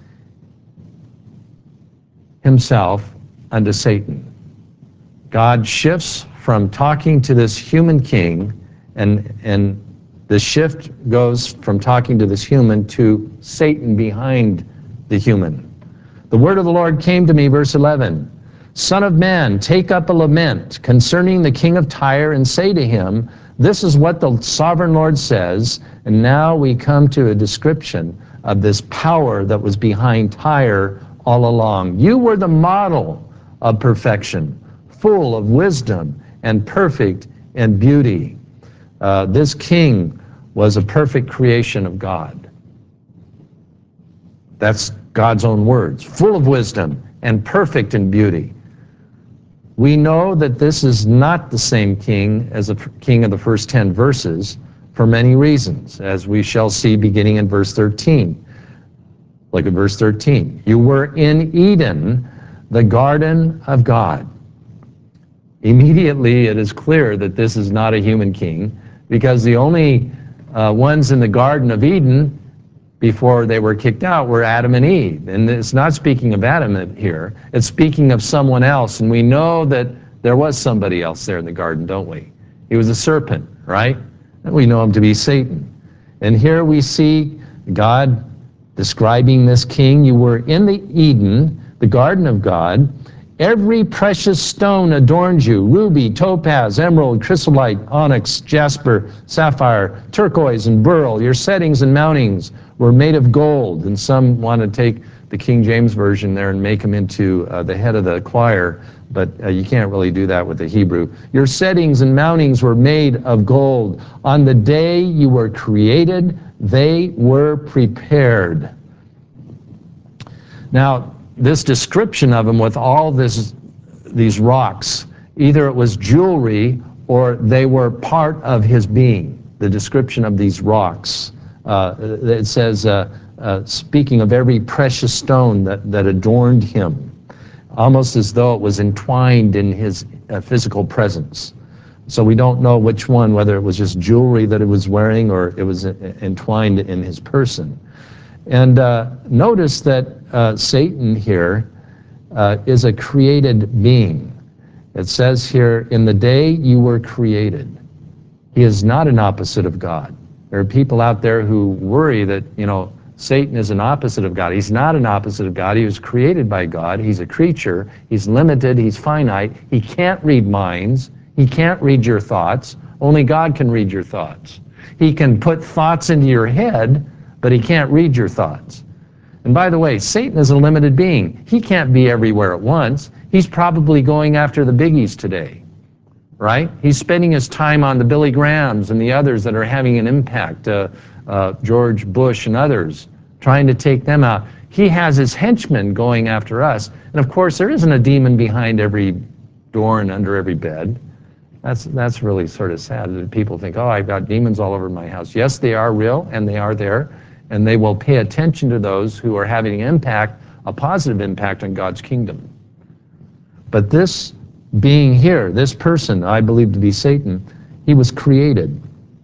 himself unto Satan. God shifts from talking to this human king, and, and the shift goes from talking to this human to Satan behind the human. The word of the Lord came to me, verse eleven. Son of man, take up a lament concerning the king of Tyre, and say to him, this is what the sovereign Lord says. And now we come to a description of this power that was behind Tyre all along. You were the model of perfection, full of wisdom and perfect in beauty. Uh, this king was a perfect creation of God. That's God's own words, full of wisdom and perfect in beauty. We know that this is not the same king as the king of the first ten verses for many reasons, as we shall see beginning in verse thirteen. Look at verse thirteen. You were in Eden, the garden of God. Immediately it is clear that this is not a human king, because the only uh, ones in the Garden of Eden before they were kicked out were Adam and Eve. And it's not speaking of Adam here. It's speaking of someone else. And we know that there was somebody else there in the garden, don't we? He was a serpent, right? And we know him to be Satan. And here we see God describing this king. You were in the Eden, the garden of God. Every precious stone adorned you, ruby, topaz, emerald, chrysolite, onyx, jasper, sapphire, turquoise, and beryl. Your settings and mountings were made of gold. And some want to take the King James Version there and make him into uh, the head of the choir, but uh, you can't really do that with the Hebrew. Your settings and mountings were made of gold. On the day you were created, they were prepared. Now, this description of him with all this, these rocks, either it was jewelry or they were part of his being, the description of these rocks. Uh, it says, uh, uh, speaking of every precious stone that, that adorned him, almost as though it was entwined in his uh, physical presence. So we don't know which one, whether it was just jewelry that he was wearing or it was entwined in his person. And uh, notice that uh, Satan here uh, is a created being. It says here, in the day you were created. He is not an opposite of God. There are people out there who worry that, you know, Satan is an opposite of God. He's not an opposite of God. He was created by God. He's a creature. He's limited. He's finite. He can't read minds. He can't read your thoughts. Only God can read your thoughts. He can put thoughts into your head, but he can't read your thoughts. And by the way, Satan is a limited being. He can't be everywhere at once. He's probably going after the biggies today, right? He's spending his time on the Billy Grahams and the others that are having an impact, uh, uh, George Bush and others, trying to take them out. He has his henchmen going after us. And of course, there isn't a demon behind every door and under every bed. That's, that's really sort of sad that people think, oh, I've got demons all over my house. Yes, they are real, and they are there. And they will pay attention to those who are having an impact, a positive impact on God's kingdom. But this being here, this person, I believe to be Satan, he was created.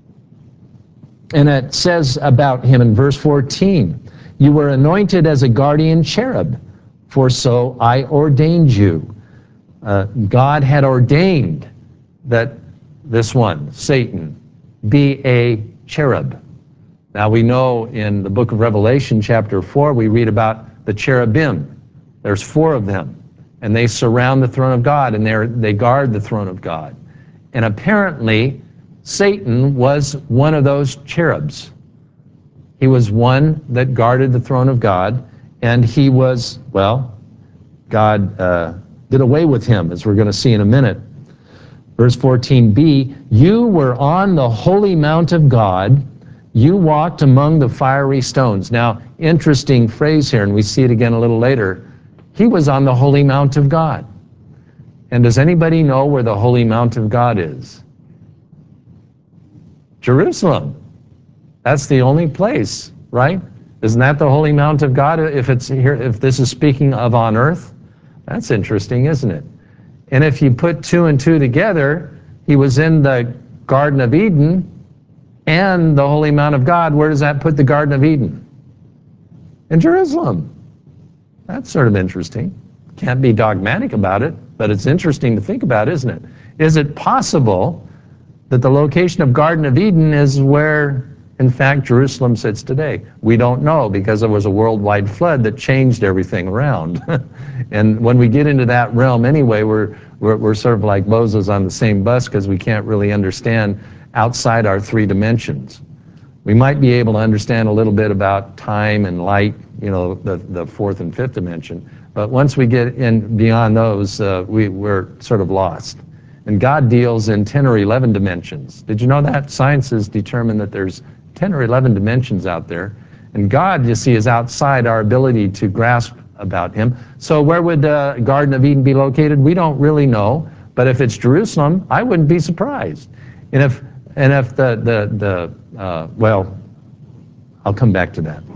And it says about him in verse fourteen, you were anointed as a guardian cherub, for so I ordained you. Uh, God had ordained that this one, Satan, be a cherub. Now we know in the book of Revelation chapter four, we read about the cherubim. There's four of them, and they surround the throne of God, and they they guard the throne of God. And apparently, Satan was one of those cherubs. He was one that guarded the throne of God, and he was, well, God uh, did away with him, as we're going to see in a minute. Verse fourteen b, you were on the holy mount of God, you walked among the fiery stones. Now, interesting phrase here, and we see it again a little later. He was on the holy mount of God. And does anybody know where the holy mount of God is? Jerusalem. That's the only place, right? Isn't that the holy mount of God if it's here, if this is speaking of on earth? That's interesting, isn't it? And if you put two and two together, he was in the Garden of Eden and the holy mount of God. Where does that put the Garden of Eden? In Jerusalem. That's sort of interesting. Can't be dogmatic about it, but it's interesting to think about, isn't it? Is it possible that the location of Garden of Eden is where, in fact, Jerusalem sits today? We don't know, because there was a worldwide flood that changed everything around. And when we get into that realm anyway, we're, we're, we're sort of like Moses on the same bus, because we can't really understand outside our three dimensions. We might be able to understand a little bit about time and light, you know, the, the fourth and fifth dimension. But once we get in beyond those, uh, we, we're sort of lost. And God deals in ten or eleven dimensions. Did you know that? Science has determined that there's ten or eleven dimensions out there. And God, you see, is outside our ability to grasp about him. So where would the uh, Garden of Eden be located? We don't really know. But if it's Jerusalem, I wouldn't be surprised. And if, and if the, the, the uh, well, I'll come back to that.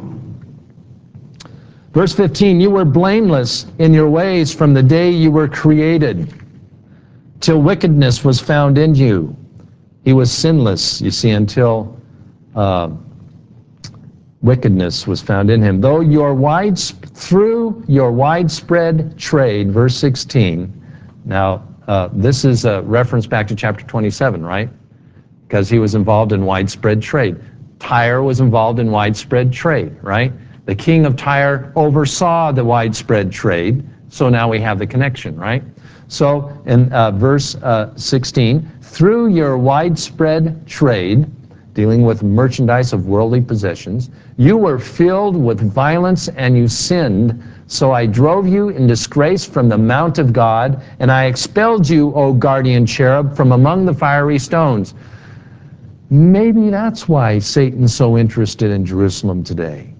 Verse fifteen, you were blameless in your ways from the day you were created, till wickedness was found in you. He was sinless, you see, until uh, wickedness was found in him. Though your wide, through your widespread trade, verse sixteen. Now, uh, this is a reference back to chapter twenty-seven, right? Because he was involved in widespread trade. Tyre was involved in widespread trade, right? The king of Tyre oversaw the widespread trade, so now we have the connection, right? So in uh, verse uh, sixteen, through your widespread trade, dealing with merchandise of worldly possessions, you were filled with violence and you sinned, so I drove you in disgrace from the mount of God, and I expelled you, O guardian cherub, from among the fiery stones. Maybe that's why Satan's so interested in Jerusalem today,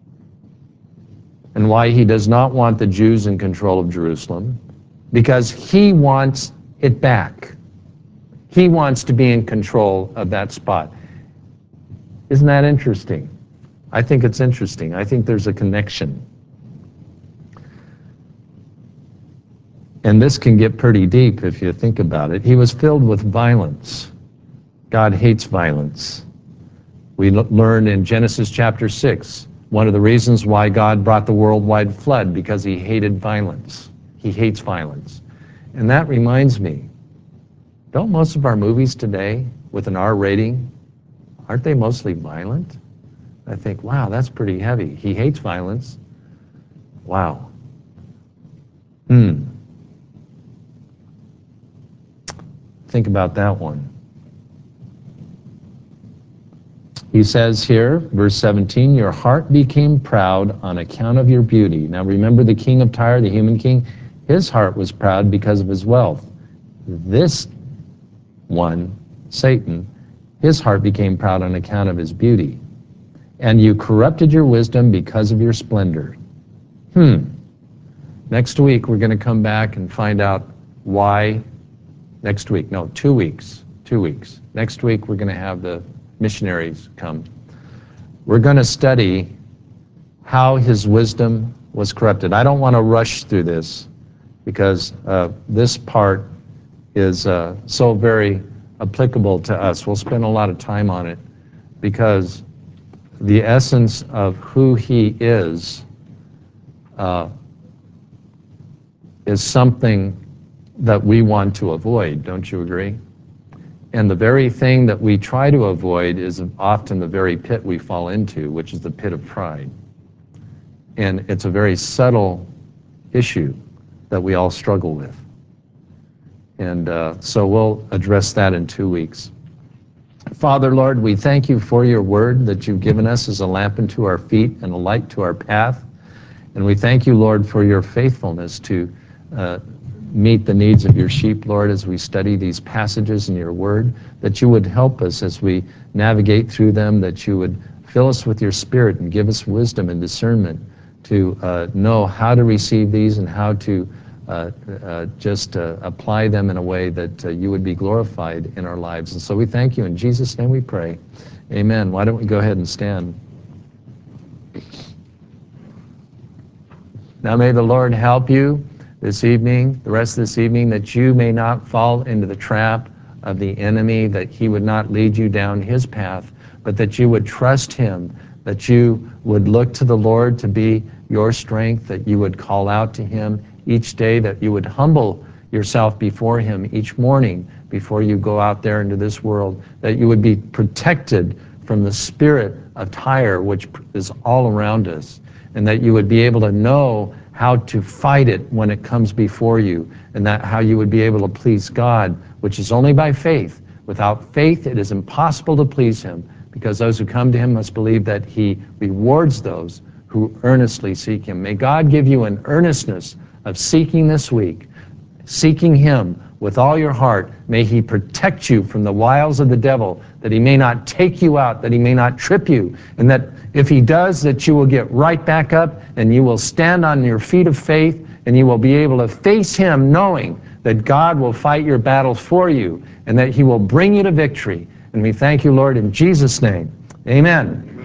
and why he does not want the Jews in control of Jerusalem, because he wants it back. He wants to be in control of that spot. Isn't that interesting? I think it's interesting. I think there's a connection. And this can get pretty deep if you think about it. He was filled with violence. God hates violence. We learn in Genesis chapter six, one of the reasons why God brought the worldwide flood, because he hated violence. He hates violence. And that reminds me, don't most of our movies today with an R rating, aren't they mostly violent? I think, wow, that's pretty heavy. He hates violence. Wow. Hmm. Think about that one. He says here, verse seventeen, your heart became proud on account of your beauty. Now remember the king of Tyre, the human king? His heart was proud because of his wealth. This one, Satan, his heart became proud on account of his beauty. And you corrupted your wisdom because of your splendor. Hmm. Next week we're going to come back and find out why. Next week, no, two weeks. Two weeks. Next week we're going to have the missionaries come. We're going to study how his wisdom was corrupted. I don't want to rush through this, because uh, this part is uh, so very applicable to us. We'll spend a lot of time on it, because the essence of who he is uh, is something that we want to avoid. Don't you agree? And the very thing that we try to avoid is often the very pit we fall into, which is the pit of pride. And it's a very subtle issue that we all struggle with. And uh, so we'll address that in two weeks. Father, Lord, we thank you for your word that you've given us as a lamp unto our feet and a light to our path. And we thank you, Lord, for your faithfulness to uh, meet the needs of your sheep, Lord, as we study these passages in your word, that you would help us as we navigate through them, that you would fill us with your Spirit and give us wisdom and discernment to uh, know how to receive these and how to uh, uh, just uh, apply them in a way that uh, you would be glorified in our lives. And so we thank you. In Jesus' name we pray. Amen. Why don't we go ahead and stand? Now may the Lord help you this evening, the rest of this evening, that you may not fall into the trap of the enemy, that he would not lead you down his path, but that you would trust him, that you would look to the Lord to be your strength, that you would call out to him each day, that you would humble yourself before him each morning before you go out there into this world, that you would be protected from the spirit of Tyre, which is all around us, and that you would be able to know how to fight it when it comes before you, and that how you would be able to please God, which is only by faith. Without faith, it is impossible to please him, because those who come to him must believe that he rewards those who earnestly seek him. May God give you an earnestness of seeking this week, seeking him with all your heart. May he protect you from the wiles of the devil, that he may not take you out, that he may not trip you, and that if he does, that you will get right back up and you will stand on your feet of faith, and you will be able to face him knowing that God will fight your battles for you and that he will bring you to victory. And we thank you, Lord, in Jesus' name. Amen.